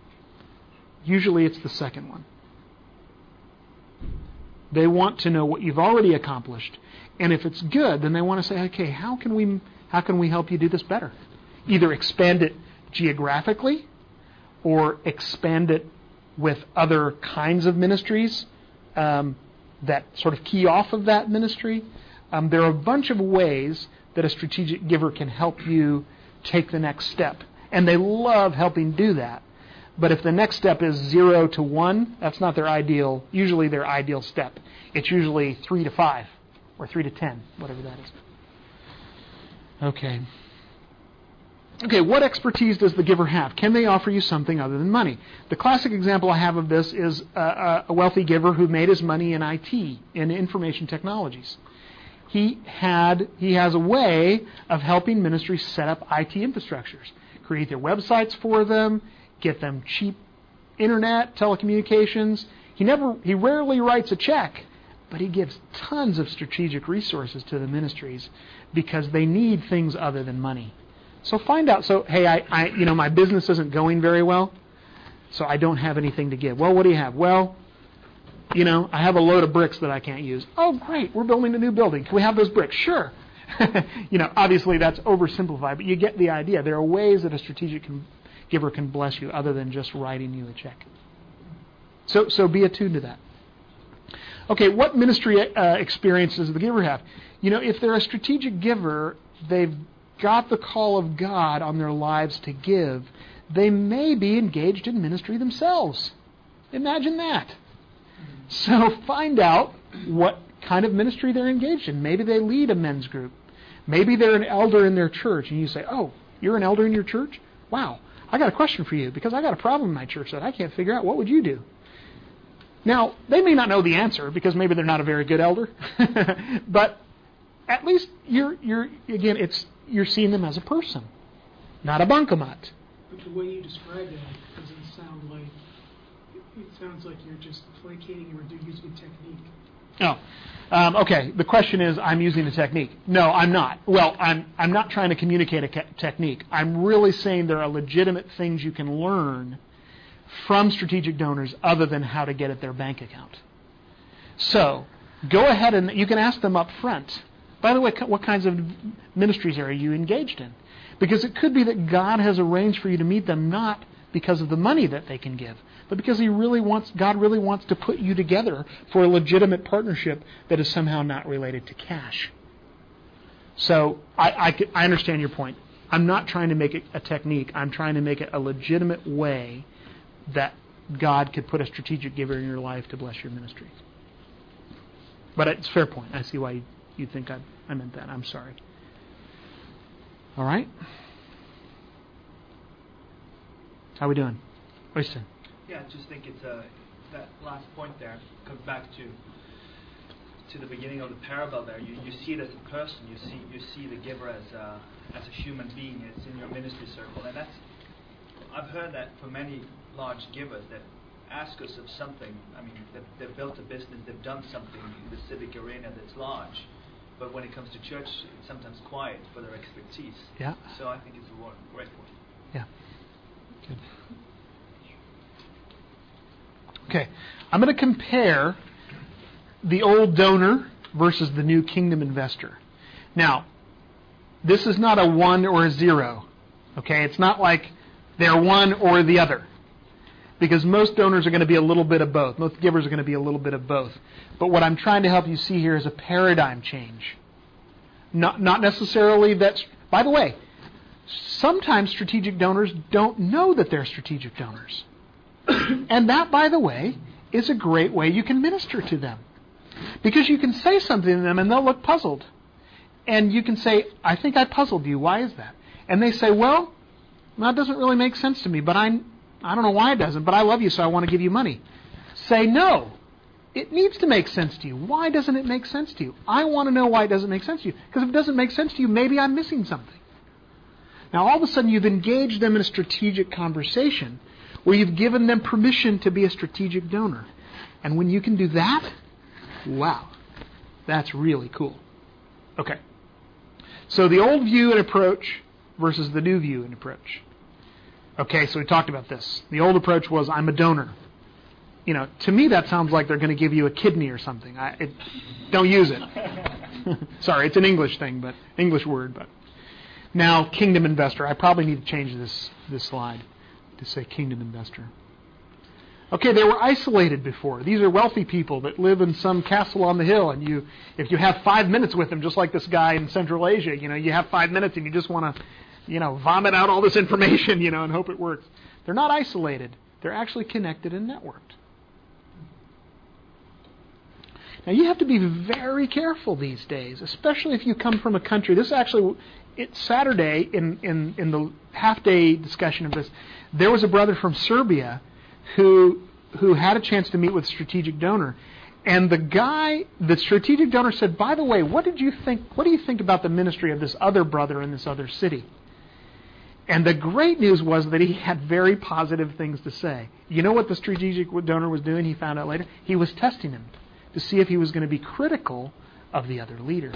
They want to know what you've already accomplished, and if it's good, then they want to say, okay, how can we help you do this better? Either expand it geographically, or expand it with other kinds of ministries that sort of key off of that ministry. There are a bunch of ways that a strategic giver can help you take the next step, and they love helping do that. But if the next step is 0 to 1, that's not their ideal step. It's usually 3 to 5 or 3 to 10, whatever that is. Okay, what expertise does the giver have? Can they offer you something other than money? The classic example I have of this is a wealthy giver who made his money in IT, in information technologies. He has a way of helping ministries set up IT infrastructures, create their websites for them, get them cheap internet, telecommunications. He rarely writes a check, but he gives tons of strategic resources to the ministries because they need things other than money. So find out. So, hey, I my business isn't going very well, so I don't have anything to give. Well, what do you have? Well, I have a load of bricks that I can't use. Oh, great, we're building a new building. Can we have those bricks? Sure. Obviously that's oversimplified, but you get the idea. There are ways that a strategic giver can bless you other than just writing you a check. So be attuned to that. Okay, what ministry experience does the giver have? If they're a strategic giver, they've got the call of God on their lives to give. They may be engaged in ministry themselves. Imagine that. So find out what kind of ministry they're engaged in. Maybe they lead a men's group. Maybe they're an elder in their church, and you say, oh, you're an elder in your church? Wow, I got a question for you, because I got a problem in my church that I can't figure out. What would you do? Now, they may not know the answer, because maybe they're not a very good elder. But at least you're seeing them as a person, not a bancomat. But the way you describe that doesn't sound like, it sounds like you're just placating or using a technique. Oh, okay. The question is, I'm using a technique. No, I'm not. Well, I'm not trying to communicate a technique. I'm really saying there are legitimate things you can learn from strategic donors other than how to get at their bank account. So, go ahead and you can ask them up front. By the way, what kinds of ministries are you engaged in? Because it could be that God has arranged for you to meet them not because of the money that they can give, but because God really wants to put you together for a legitimate partnership that is somehow not related to cash. So I understand your point. I'm not trying to make it a technique. I'm trying to make it a legitimate way that God could put a strategic giver in your life to bless your ministry. But it's a fair point. I see why you think I meant that. I'm sorry. All right? How are we doing? Oystein? Yeah, I just think it's that last point there comes back to the beginning of the parable there. You see it as a person. You see the giver as a human being. It's in your ministry circle, and I've heard that for many large givers that ask us of something. I mean, they've built a business, they've done something in the civic arena that's large, but when it comes to church, it's sometimes quiet for their expertise. Yeah. So I think it's a great point. Yeah. Good. Okay. I'm going to compare the old donor versus the new kingdom investor. Now, this is not a 1 or a 0. Okay? It's not like they're one or the other. Because most donors are going to be a little bit of both. Most givers are going to be a little bit of both. But what I'm trying to help you see here is a paradigm change. Not necessarily that... By the way, sometimes strategic donors don't know that they're strategic donors. And that, by the way, is a great way you can minister to them. Because you can say something to them and they'll look puzzled. And you can say, I think I puzzled you. Why is that? And they say, well, that doesn't really make sense to me, but I don't know why it doesn't, but I love you, so I want to give you money. Say, no, it needs to make sense to you. Why doesn't it make sense to you? I want to know why it doesn't make sense to you. Because if it doesn't make sense to you, maybe I'm missing something. Now, all of a sudden, you've engaged them in a strategic conversation where you've given them permission to be a strategic donor. And when you can do that, wow, that's really cool. Okay. So the old view and approach versus the new view and approach. Okay, so we talked about this. The old approach was, I'm a donor. To me that sounds like they're going to give you a kidney or something. Don't use it. Sorry, it's an English thing, but English word. But now, kingdom investor. I probably need to change this slide to say kingdom investor. Okay, they were isolated before. These are wealthy people that live in some castle on the hill, and if you have 5 minutes with them, just like this guy in Central Asia, you have 5 minutes and you just want to, vomit out all this information, and hope it works. They're not isolated. They're actually connected and networked. Now, you have to be very careful these days, especially if you come from a country. It's Saturday in the half-day discussion of this. There was a brother from Serbia who had a chance to meet with a strategic donor. And the strategic donor said, by the way, what do you think about the ministry of this other brother in this other city? And the great news was that he had very positive things to say. You know what the strategic donor was doing? He found out later. He was testing him to see if he was going to be critical of the other leader.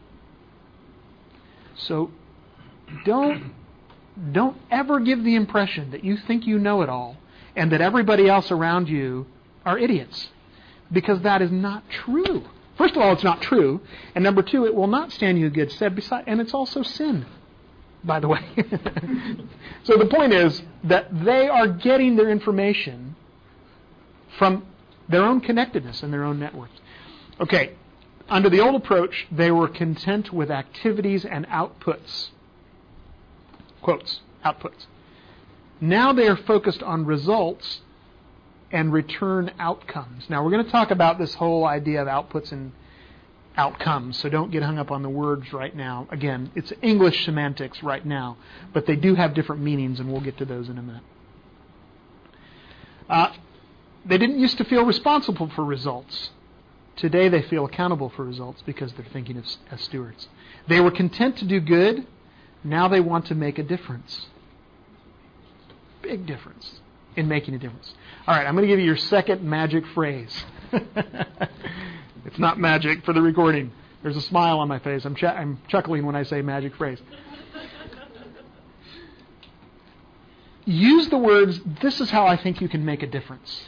So don't ever give the impression that you think you know it all and that everybody else around you are idiots, because that is not true. First of all, it's not true, and number two, it will not stand you in good stead, and it's also sin, by the way. So the point is that they are getting their information from their own connectedness and their own networks. Okay, under the old approach, they were content with activities and outputs. Quotes, outputs. Now they are focused on results and return outcomes. Now we're going to talk about this whole idea of outputs and outcomes, so don't get hung up on the words right now. Again, it's English semantics right now, but they do have different meanings, and we'll get to those in a minute. They didn't used to feel responsible for results. Today they feel accountable for results because they're thinking as stewards. They were content to do good. Now they want to make a difference. Big difference in making a difference. All right, I'm going to give you your second magic phrase. It's not magic for the recording. There's a smile on my face. I'm chuckling when I say magic phrase. Use the words, this is how I think you can make a difference.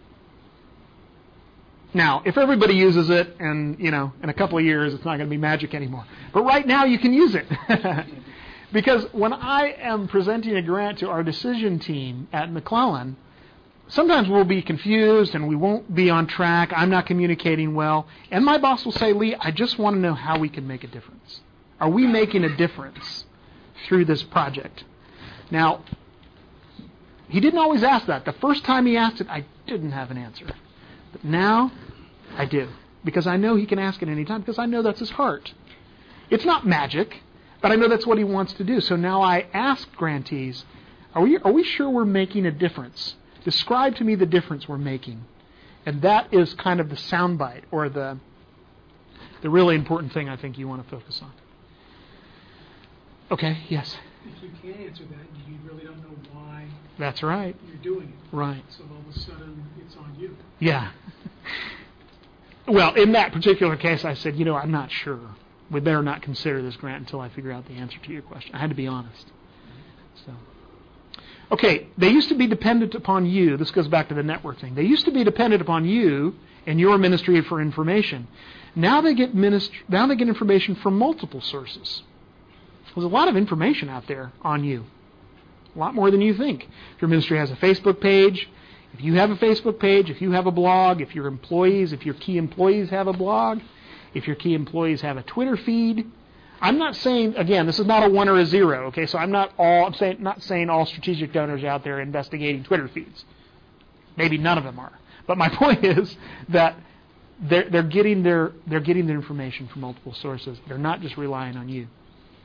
Now, if everybody uses it, and in a couple of years it's not going to be magic anymore. But right now you can use it. Because when I am presenting a grant to our decision team at McClellan, sometimes we'll be confused and we won't be on track. I'm not communicating well. And my boss will say, Lee, I just want to know how we can make a difference. Are we making a difference through this project? Now, he didn't always ask that. The first time he asked it, I didn't have an answer. But now, I do. Because I know he can ask it any time, because I know that's his heart. It's not magic, but I know that's what he wants to do. So now I ask grantees, are we sure we're making a difference? Describe to me the difference we're making. And that is kind of the soundbite, or the really important thing I think you want to focus on. Okay, yes? If you can't answer that, you really don't know why. That's right. You're doing it. Right. So all of a sudden, it's on you. Yeah. Well, in that particular case, I said, I'm not sure. We better not consider this grant until I figure out the answer to your question. I had to be honest. So, Okay, they used to be dependent upon you. This goes back to the network thing. They used to be dependent upon you and your ministry for information. Now they get information from multiple sources. There's a lot of information out there on you. A lot more than you think. If your ministry has a Facebook page, if you have a Facebook page, if you have a blog, if your key employees have a blog, if your key employees have a Twitter feed. I'm not saying, again, this is not a 1 or a 0, okay? So I'm not saying all strategic donors are out there investigating Twitter feeds. Maybe none of them are. But my point is that they're getting their information from multiple sources. They're not just relying on you.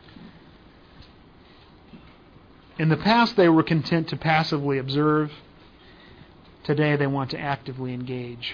In the past, they were content to passively observe. Today, they want to actively engage.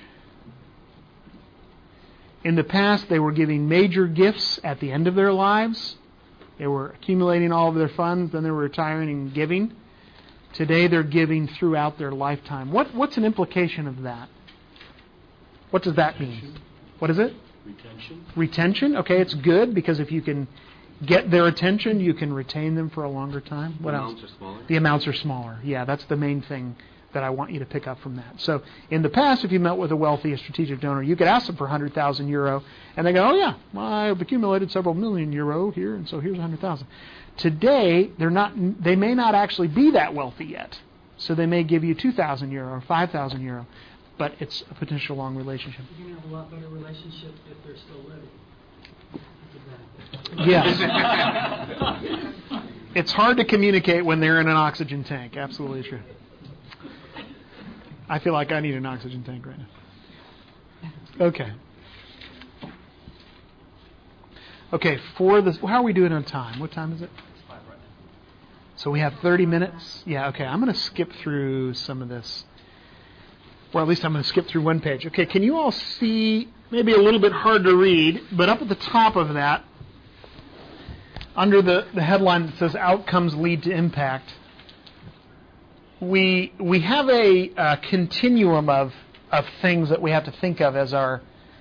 In the past, they were giving major gifts at the end of their lives. They were accumulating all of their funds, then they were retiring and giving. Today, they're giving throughout their lifetime. What's an implication of that? What does that mean? What is it? Retention. Retention? Okay, it's good because if you can get their attention, you can retain them for a longer time. What else? The amounts are smaller. The amounts are smaller. Yeah, that's the main thing that I want you to pick up from that. So in the past, if you met with a wealthy strategic donor, you could ask them for 100,000 euro, and they go, oh yeah, well, I've accumulated several million euro here, and so here's 100,000. Today, they may not actually be that wealthy yet, so they may give you 2,000 euro or 5,000 euro, but it's a potential long relationship. You're going to have a lot better relationship if they're still living. Yes. It's hard to communicate when they're in an oxygen tank. Absolutely true. I feel like I need an oxygen tank right now. Okay. Okay, for this, how are we doing on time? What time is it? It's 5 right now. So we have 30 minutes? Yeah, okay. I'm going to skip through some of this. Or at least I'm going to skip through one page. Okay, can you all see, maybe a little bit hard to read, but up at the top of that, under the headline that says Outcomes Lead to Impact, we have a continuum of things that we have to think of as our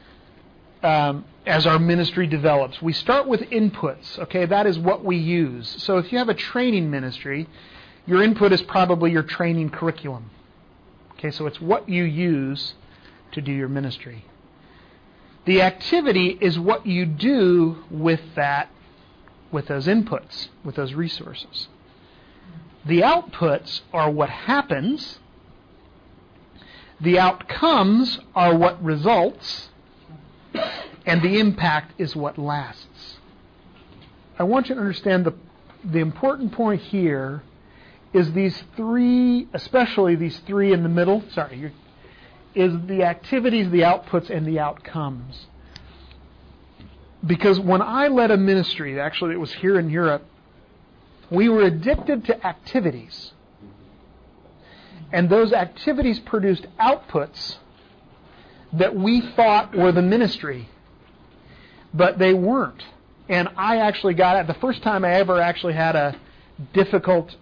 ministry develops. We start with inputs. Okay, that is what we use. So if you have a training ministry, your input is probably your training curriculum. Okay, so it's what you use to do your ministry. The activity is what you do with those inputs, with those resources. The outputs are what happens. The outcomes are what results. And the impact is what lasts. I want you to understand the important point here is these three, especially these three in the middle, is the activities, the outputs, and the outcomes. Because when I led a ministry, actually it was here in Europe, we were addicted to activities. And those activities produced outputs that we thought were the ministry, but they weren't. And I actually got it, the first time I ever actually had a difficult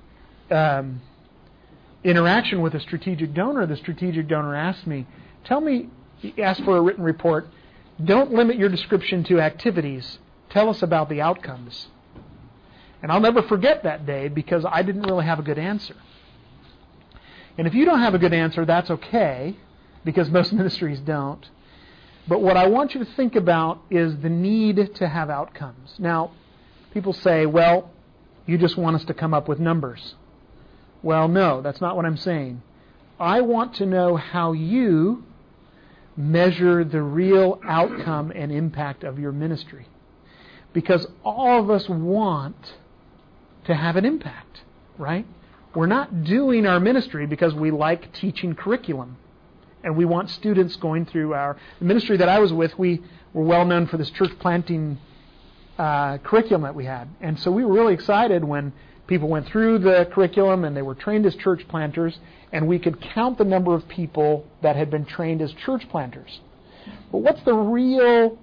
interaction with a strategic donor, the strategic donor asked me, he asked for a written report, don't limit your description to activities, tell us about the outcomes. And I'll never forget that day because I didn't really have a good answer. And if you don't have a good answer, that's okay, because most ministries don't. But what I want you to think about is the need to have outcomes. Now, people say, well, you just want us to come up with numbers. Well, no, that's not what I'm saying. I want to know how you measure the real outcome and impact of your ministry. Because all of us want to have an impact, right? We're not doing our ministry because we like teaching curriculum. And we want students going through the ministry that I was with, we were well known for this church planting curriculum that we had. And so we were really excited when people went through the curriculum and they were trained as church planters, and we could count the number of people that had been trained as church planters. But what's the real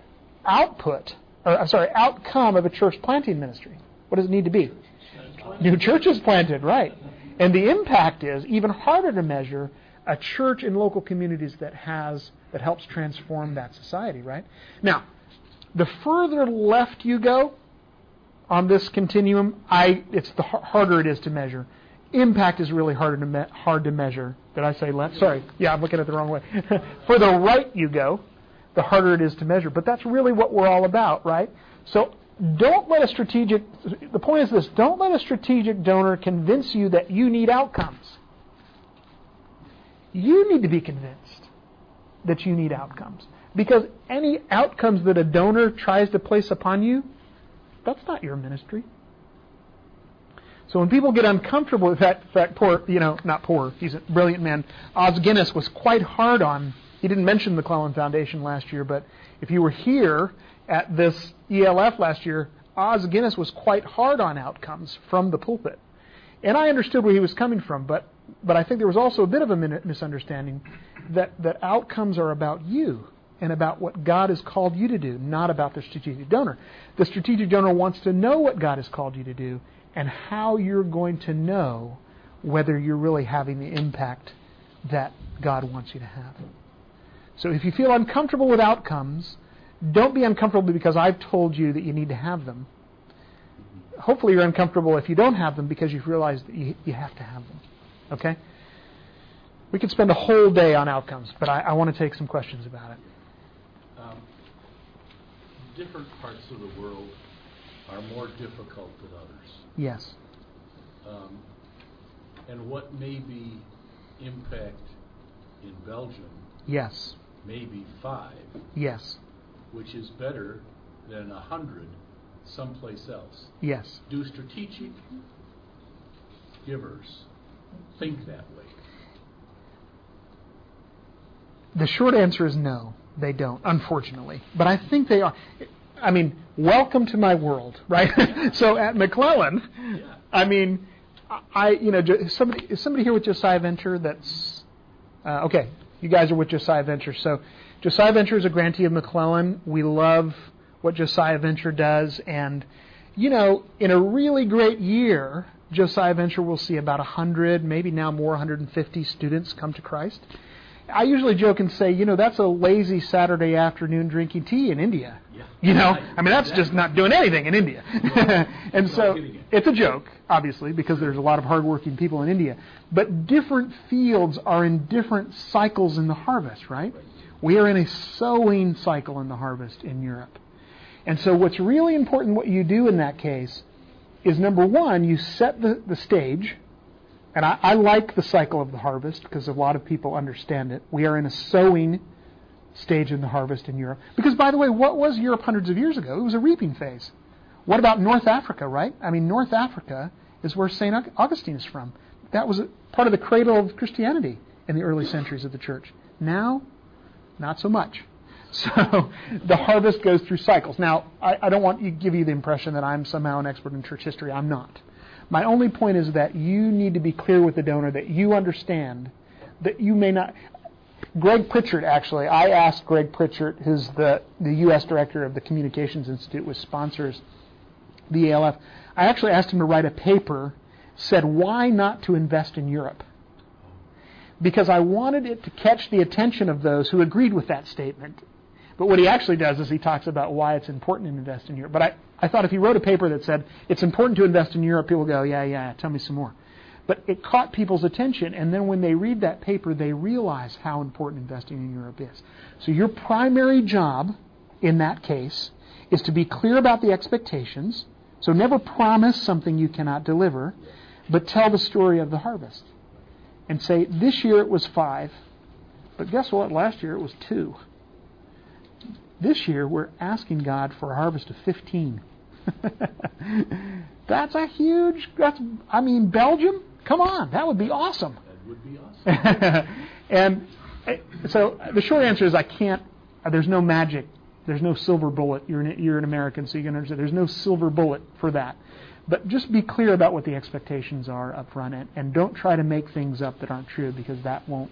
outcome of a church planting ministry? What does it need to be? New churches planted, right. And the impact is even harder to measure, a church in local communities that helps transform that society, right? Now, the further left you go on this continuum, the harder it is to measure. impact is really hard to measure. Did I say left? Sorry. Yeah, I'm looking at it the wrong way. For the right you go, the harder it is to measure. But that's really what we're all about, right? So don't let the point is this, don't let a strategic donor convince you that you need outcomes. You need to be convinced that you need outcomes. Because any outcomes that a donor tries to place upon you, that's not your ministry. So when people get uncomfortable with that, he's a brilliant man. Os Guinness was quite hard on, he didn't mention the McClellan Foundation last year, but if you were here at this ELF last year, Os Guinness was quite hard on outcomes from the pulpit. And I understood where he was coming from, but I think there was also a bit of a misunderstanding that outcomes are about you and about what God has called you to do, not about the strategic donor. The strategic donor wants to know what God has called you to do and how you're going to know whether you're really having the impact that God wants you to have. So if you feel uncomfortable with outcomes, don't be uncomfortable because I've told you that you need to have them. Hopefully you're uncomfortable if you don't have them because you've realized that you have to have them. Okay? We could spend a whole day on outcomes, but I want to take some questions about it. Different parts of the world are more difficult than others. Yes. And what may be impact in Belgium, yes, maybe 5, yes, which is better than 100 someplace else. Yes. Do strategic givers think that way? The short answer is no, they don't, unfortunately. But I think they are. I mean, welcome to my world, right? So at McClellan, yeah. I mean, is somebody here with Josiah Venture that's, okay, you guys are with Josiah Venture. So Josiah Venture is a grantee of McClellan. We love what Josiah Venture does. And, in a really great year, Josiah Venture will see about 100, maybe now more, 150 students come to Christ. I usually joke and say, that's a lazy Saturday afternoon drinking tea in India. Yeah. I mean, that's just not doing anything in India. And so it's a joke, obviously, because there's a lot of hardworking people in India. But different fields are in different cycles in the harvest, right? We are in a sowing cycle in the harvest in Europe. And so what's really important, what you do in that case, is number one, you set the stage. And I like the cycle of the harvest because a lot of people understand it. We are in a sowing stage in the harvest in Europe. Because, by the way, what was Europe hundreds of years ago? It was a reaping phase. What about North Africa, right? I mean, North Africa is where St. Augustine is from. That was part of the cradle of Christianity in the early centuries of the church. Now, not so much. So the harvest goes through cycles. Now, I don't want to give you the impression that I'm somehow an expert in church history. I'm not. My only point is that you need to be clear with the donor that you understand that you may not. Greg Pritchard, actually, I asked Greg Pritchard, who's the U.S. director of the Communications Institute, which sponsors the ELF. I actually asked him to write a paper, said why not to invest in Europe. Because I wanted it to catch the attention of those who agreed with that statement. But what he actually does is he talks about why it's important to invest in Europe. But I thought if he wrote a paper that said, it's important to invest in Europe, people go, yeah, tell me some more. But it caught people's attention, and then when they read that paper, they realize how important investing in Europe is. So your primary job in that case is to be clear about the expectations. So never promise something you cannot deliver, but tell the story of the harvest. And say, this year it was 5, but guess what? Last year it was 2. This year, we're asking God for a harvest of 15. That's a huge... Belgium? Come on, that would be awesome. That would be awesome. And so the short answer is I can't... There's no magic. There's no silver bullet. You're an American, so you can understand. There's no silver bullet for that. But just be clear about what the expectations are up front, and don't try to make things up that aren't true, because that won't...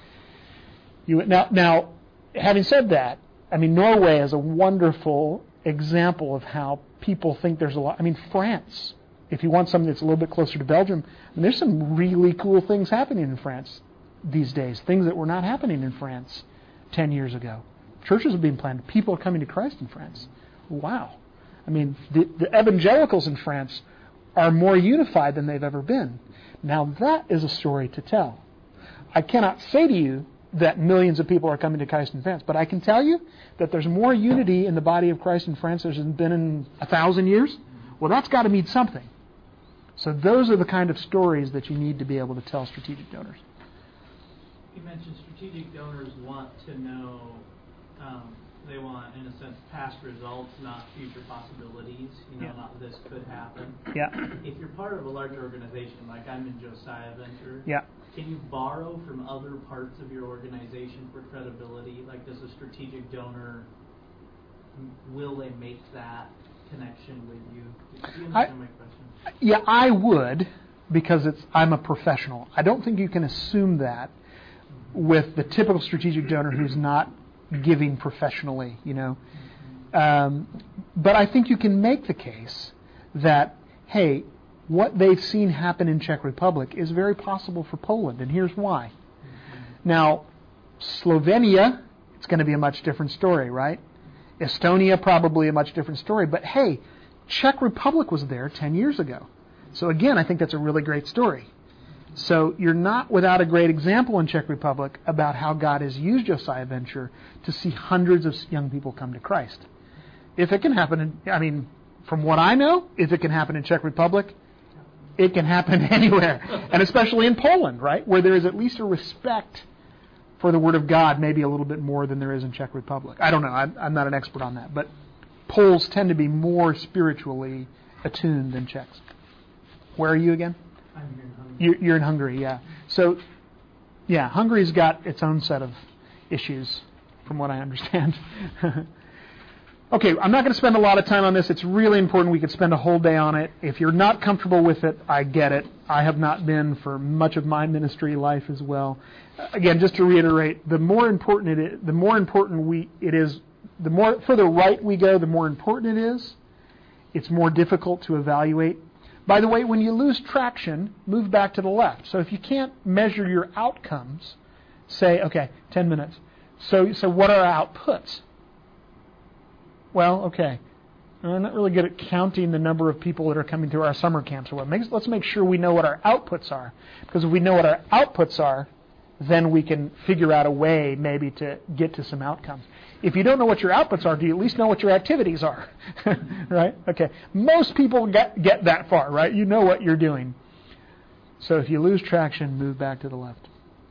Now, having said that, Norway is a wonderful example of how people think there's a lot. France, if you want something that's a little bit closer to Belgium, there's some really cool things happening in France these days, things that were not happening in France 10 years ago. Churches are being planted. People are coming to Christ in France. Wow. The evangelicals in France are more unified than they've ever been. Now that is a story to tell. I cannot say to you that millions of people are coming to Christ in France, but I can tell you that there's more unity in the body of Christ in France than there's been in 1,000 years. Well, that's got to mean something. So those are the kind of stories that you need to be able to tell strategic donors. You mentioned strategic donors want to know, they want, in a sense, past results, not future possibilities. Not this could happen. Yeah. If you're part of a large organization, like I'm in Josiah Venture, can you borrow from other parts of your organization for credibility? Like, does a strategic donor, will they make that connection with you? Do you understand my question? Yeah, I would, because I'm a professional. I don't think you can assume that with the typical strategic donor who's not giving professionally, But I think you can make the case that, hey, what they've seen happen in Czech Republic is very possible for Poland, and here's why. Now, Slovenia, it's going to be a much different story, right? Estonia, probably a much different story. But hey, Czech Republic was there 10 years ago. So again, I think that's a really great story. So you're not without a great example in Czech Republic about how God has used Josiah Venture to see hundreds of young people come to Christ. If it can happen, from what I know, if it can happen in Czech Republic, it can happen anywhere. And especially in Poland, right? Where there is at least a respect for the Word of God, maybe a little bit more than there is in Czech Republic. I don't know. I'm not an expert on that. But Poles tend to be more spiritually attuned than Czechs. Where are you again? I'm here in Hungary. You're in Hungary, yeah. So, yeah, Hungary's got its own set of issues, from what I understand. Okay, I'm not going to spend a lot of time on this. It's really important. We could spend a whole day on it. If you're not comfortable with it, I get it. I have not been for much of my ministry life as well. Again, just to reiterate, the more further right we go, the more important it is. It's more difficult to evaluate. By the way, when you lose traction, move back to the left. So if you can't measure your outcomes, say, okay, 10 minutes. So what are our outputs? Well, okay, I'm not really good at counting the number of people that are coming to our summer camps. Let's make sure we know what our outputs are. Because if we know what our outputs are, then we can figure out a way maybe to get to some outcomes. If you don't know what your outputs are, do you at least know what your activities are? Right? Okay. Most people get that far, right? You know what you're doing. So if you lose traction, move back to the left.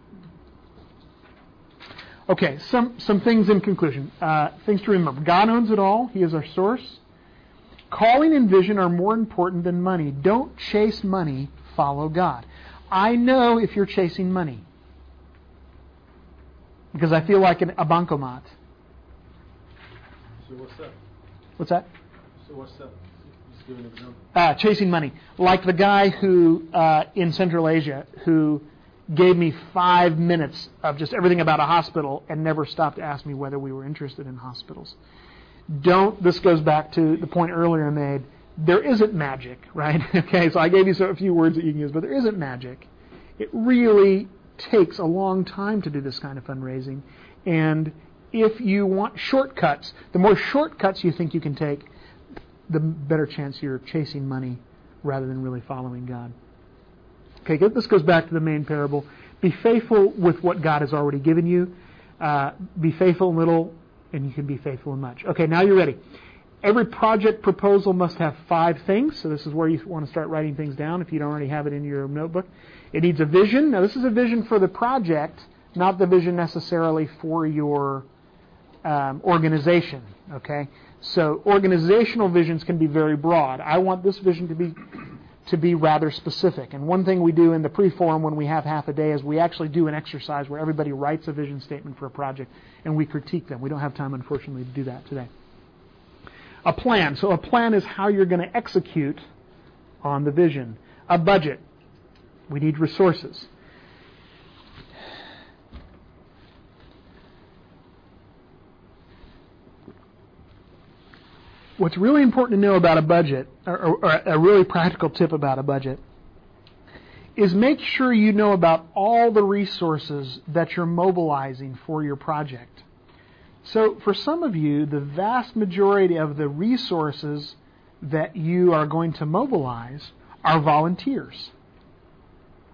Okay, some things in conclusion. Things to remember. God owns it all. He is our source. Calling and vision are more important than money. Don't chase money. Follow God. I know if you're chasing money, because I feel like a bancomat. So what's that? What's that? So what's that? Just give an example. Chasing money. Like the guy who, in Central Asia, who gave me 5 minutes of just everything about a hospital and never stopped to ask me whether we were interested in hospitals. This goes back to the point earlier I made. There isn't magic, right? Okay, so I gave you a few words that you can use, but there isn't magic. It really takes a long time to do this kind of fundraising. And if you want shortcuts, the more shortcuts you think you can take, the better chance you're chasing money rather than really following God. Okay, this goes back to the main parable. Be faithful with what God has already given you. Be faithful in little, and you can be faithful in much. Okay, now you're ready. Every project proposal must have 5 things. So this is where you want to start writing things down if you don't already have it in your notebook. It needs a vision. Now this is a vision for the project, not the vision necessarily for your organization. Okay, so organizational visions can be very broad. I want this vision to be rather specific. And one thing we do in the pre-forum when we have half a day is we actually do an exercise where everybody writes a vision statement for a project and we critique them. We don't have time, unfortunately, to do that today. A plan. So a plan is how you're going to execute on the vision. A budget. We need resources. What's really important to know about a budget, or a really practical tip about a budget, is make sure you know about all the resources that you're mobilizing for your project. So for some of you, the vast majority of the resources that you are going to mobilize are volunteers.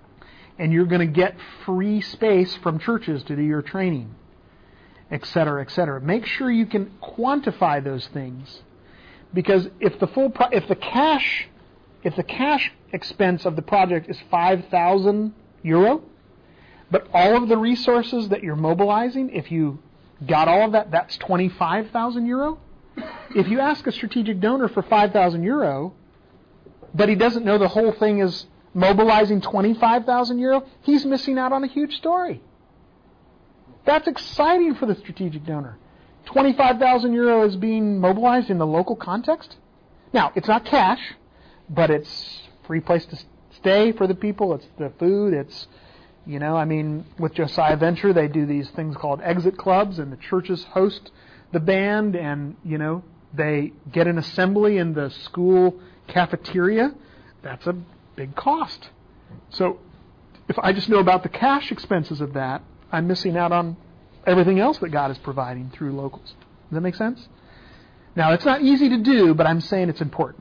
and you're going to get free space from churches to do your training, etc., etc. Make sure you can quantify those things, because if the cash expense of the project is €5,000, but all of the resources that you're mobilizing, if you got all of that, that's €25,000. If you ask a strategic donor for €5,000, but he doesn't know the whole thing is mobilizing €25,000, he's missing out on a huge story. That's exciting for the strategic donor. €25,000 is being mobilized in the local context. Now, it's not cash, but it's free place to stay for the people. It's the food. It's, with Josiah Venture, they do these things called exit clubs, and the churches host the band, and, they get an assembly in the school cafeteria. That's a big cost. So if I just know about the cash expenses of that, I'm missing out on everything else that God is providing through locals. Does that make sense? Now, it's not easy to do, but I'm saying it's important.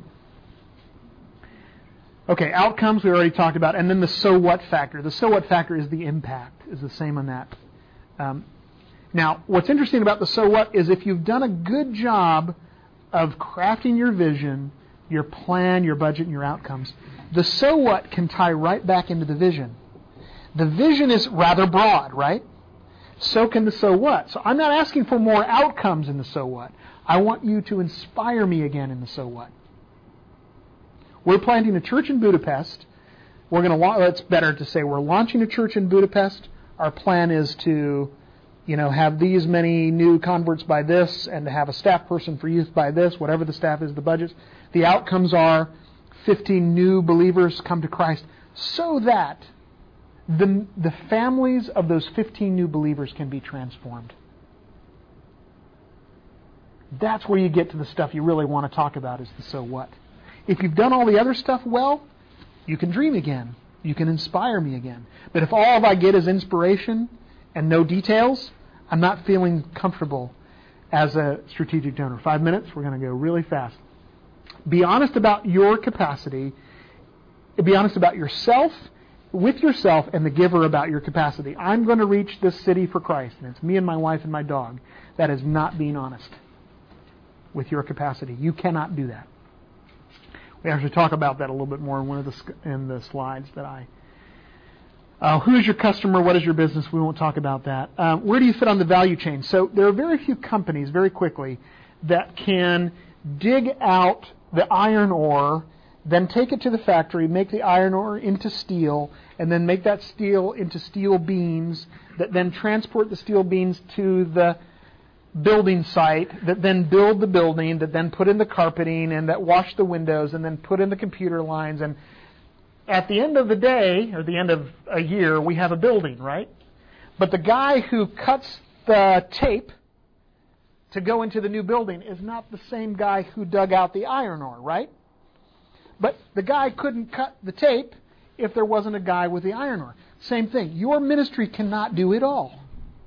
Okay, outcomes we already talked about, and then the so what factor. The so what factor is the impact, is the same on that. Now, what's interesting about the so what is if you've done a good job of crafting your vision, your plan, your budget, and your outcomes, the so what can tie right back into the vision. The vision is rather broad, right? So can the so what. So I'm not asking for more outcomes in the so what. I want you to inspire me again in the so what. We're planting a church in Budapest. It's better to say we're launching a church in Budapest. Our plan is to, have these many new converts by this, and to have a staff person for youth by this, whatever the staff is, the budgets. The outcomes are 15 new believers come to Christ, so that the families of those 15 new believers can be transformed. That's where you get to the stuff you really want to talk about, is the so what. If you've done all the other stuff well, you can dream again. You can inspire me again. But if all I get is inspiration and no details, I'm not feeling comfortable as a strategic donor. 5 minutes, we're going to go really fast. Be honest about your capacity. Be honest about yourself, with yourself, and the giver about your capacity. I'm going to reach this city for Christ, and it's me and my wife and my dog. That is not being honest with your capacity. You cannot do that. We actually talk about that a little bit more in the slides that who is your customer? What is your business? We won't talk about that. Where do you fit on the value chain? So there are very few companies, very quickly, that can dig out the iron ore, then take it to the factory, make the iron ore into steel, and then make that steel into steel beams, that then transport the steel beams to the building site, that then build the building, that then put in the carpeting, and that wash the windows, and then put in the computer lines. And at the end of the day, or the end of a year, we have a building, right? But the guy who cuts the tape to go into the new building is not the same guy who dug out the iron ore, right? But the guy couldn't cut the tape if there wasn't a guy with the iron ore. Same thing. Your ministry cannot do it all.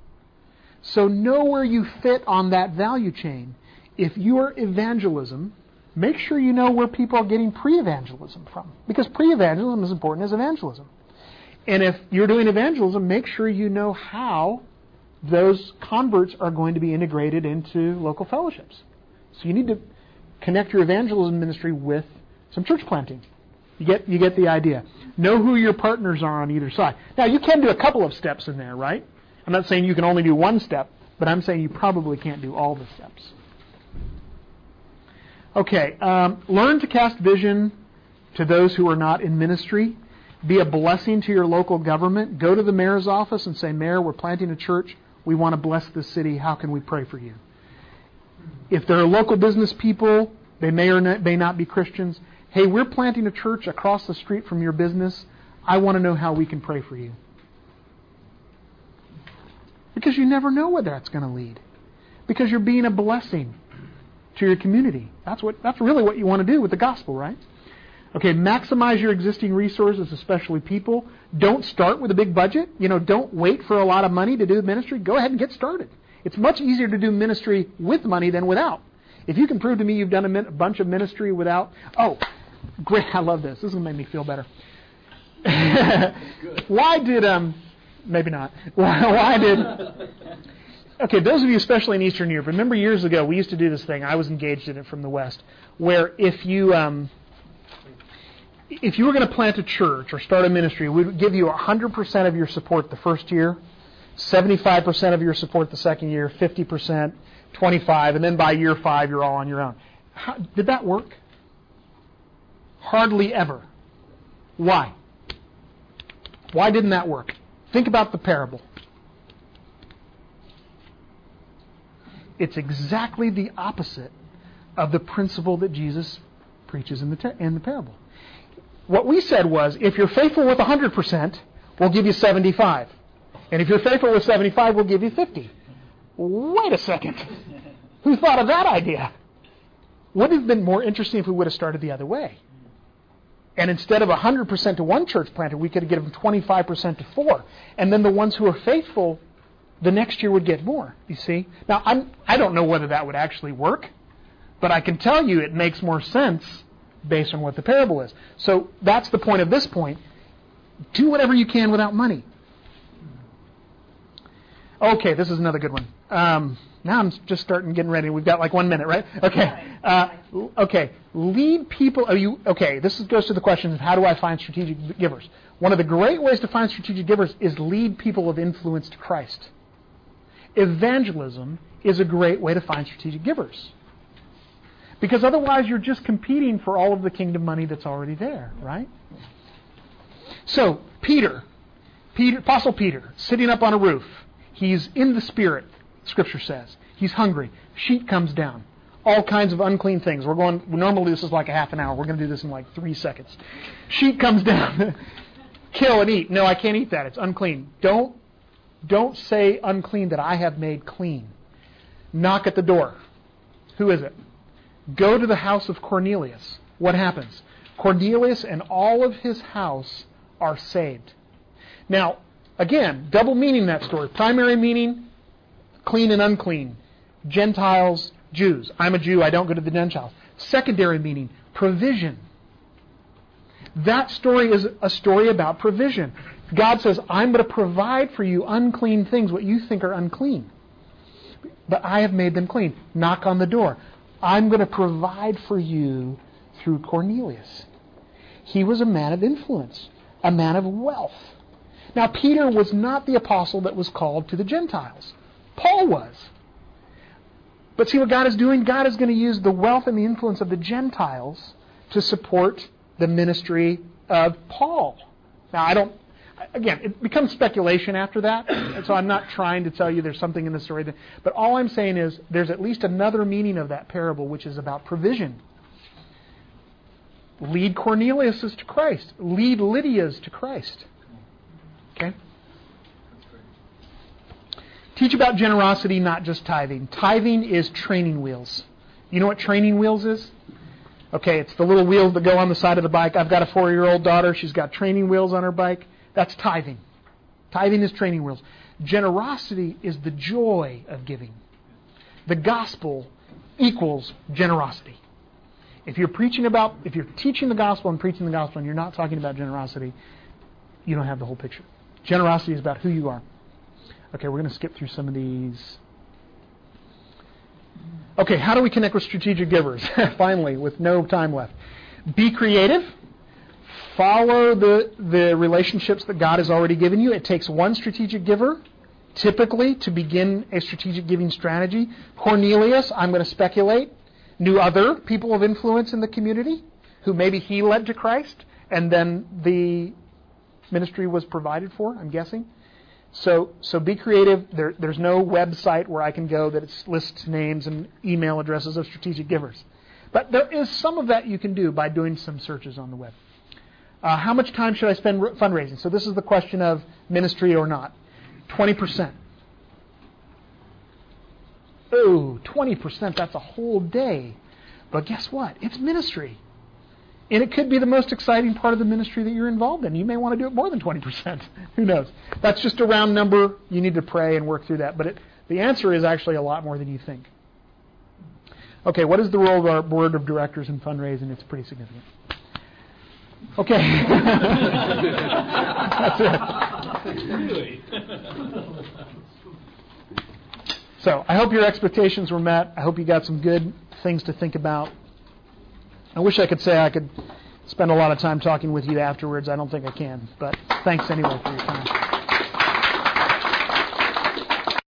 So know where you fit on that value chain. If your evangelism, make sure you know where people are getting pre-evangelism from. Because pre-evangelism is important as evangelism. And if you're doing evangelism, make sure you know how those converts are going to be integrated into local fellowships. So you need to connect your evangelism ministry with some church planting. You get the idea. Know who your partners are on either side. Now, you can do a couple of steps in there, right? I'm not saying you can only do one step, but I'm saying you probably can't do all the steps. Okay, learn to cast vision to those who are not in ministry. Be a blessing to your local government. Go to the mayor's office and say, Mayor, we're planting a church. We want to bless this city. How can we pray for you? If there are local business people, they may or may not be Christians. Hey, we're planting a church across the street from your business. I want to know how we can pray for you. Because you never know where that's going to lead. Because you're being a blessing to your community. That's really what you want to do with the gospel, right? Okay, maximize your existing resources, especially people. Don't start with a big budget. Don't wait for a lot of money to do ministry. Go ahead and get started. It's much easier to do ministry with money than without. If you can prove to me you've done a bunch of ministry without... Oh, great, I love this. This is going to make me feel better. Why did maybe not? Why did? Okay, those of you especially in Eastern Europe, remember years ago we used to do this thing. I was engaged in it from the West, where if you were going to plant a church or start a ministry, we would give you 100% of your support the first year, 75% of your support the second year, 50%, 25%, and then by year 5 you're all on your own. Did that work? Hardly ever. Why? Why didn't that work? Think about the parable. It's exactly the opposite of the principle that Jesus preaches in the parable. What we said was, if you're faithful with 100%, we'll give you 75. And if you're faithful with 75, we'll give you 50. Wait a second. Who thought of that idea? Would have been more interesting if we would have started the other way. And instead of 100% to one church planter, we could have given 25% to 4. And then the ones who are faithful, the next year would get more, you see. Now, I don't know whether that would actually work, but I can tell you it makes more sense based on what the parable is. So that's the point of this point. Do whatever you can without money. Okay, this is another good one. Now I'm just getting ready. We've got like 1 minute, right? Okay. Okay. Lead people. This goes to the question of how do I find strategic givers? One of the great ways to find strategic givers is lead people of influence to Christ. Evangelism is a great way to find strategic givers. Because otherwise you're just competing for all of the kingdom money that's already there, right? So, Apostle Peter, sitting up on a roof. He's in the Spirit, Scripture says. He's hungry. Sheet comes down. All kinds of unclean things. Normally this is like a half an hour. We're going to do this in like 3 seconds. Sheet comes down. Kill and eat. No, I can't eat that. It's unclean. Don't say unclean that I have made clean. Knock at the door. Who is it? Go to the house of Cornelius. What happens? Cornelius and all of his house are saved. Now, again, double meaning that story. Primary meaning, clean and unclean. Gentiles, Jews. I'm a Jew, I don't go to the Gentiles. Secondary meaning, provision. That story is a story about provision. God says, I'm going to provide for you unclean things, what you think are unclean. But I have made them clean. Knock on the door. I'm going to provide for you through Cornelius. He was a man of influence, a man of wealth. Now, Peter was not the apostle that was called to the Gentiles. Paul was. But see what God is doing? God is going to use the wealth and the influence of the Gentiles to support the ministry of Paul. Now, it becomes speculation after that, and so I'm not trying to tell you there's something in the story. But all I'm saying is there's at least another meaning of that parable, which is about provision. Lead Cornelius to Christ. Lead Lydia's to Christ. Okay? Teach about generosity, not just tithing. Tithing is training wheels. You know what training wheels is? Okay, it's the little wheels that go on the side of the bike. I've got a 4-year-old daughter. She's got training wheels on her bike. That's tithing. Tithing is training wheels. Generosity is the joy of giving. The gospel equals generosity. If you're teaching the gospel and preaching the gospel and you're not talking about generosity, you don't have the whole picture. Generosity is about who you are. Okay, we're going to skip through some of these. Okay, how do we connect with strategic givers? Finally, with no time left. Be creative. Follow the relationships that God has already given you. It takes one strategic giver, typically, to begin a strategic giving strategy. Cornelius, I'm going to speculate, knew other people of influence in the community who maybe he led to Christ, and then the ministry was provided for, I'm guessing. So be creative. There's no website where I can go that lists names and email addresses of strategic givers. But there is some of that you can do by doing some searches on the web. How much time should I spend fundraising? So this is the question of ministry or not. 20%. Oh, 20%, that's a whole day. But guess what? It's ministry. And it could be the most exciting part of the ministry that you're involved in. You may want to do it more than 20%. Who knows? That's just a round number. You need to pray and work through that. But the answer is actually a lot more than you think. Okay, what is the role of our board of directors in fundraising? It's pretty significant. Okay. That's it. Really? So I hope your expectations were met. I hope you got some good things to think about. I wish I could say I could spend a lot of time talking with you afterwards. I don't think I can. But thanks anyway for your time.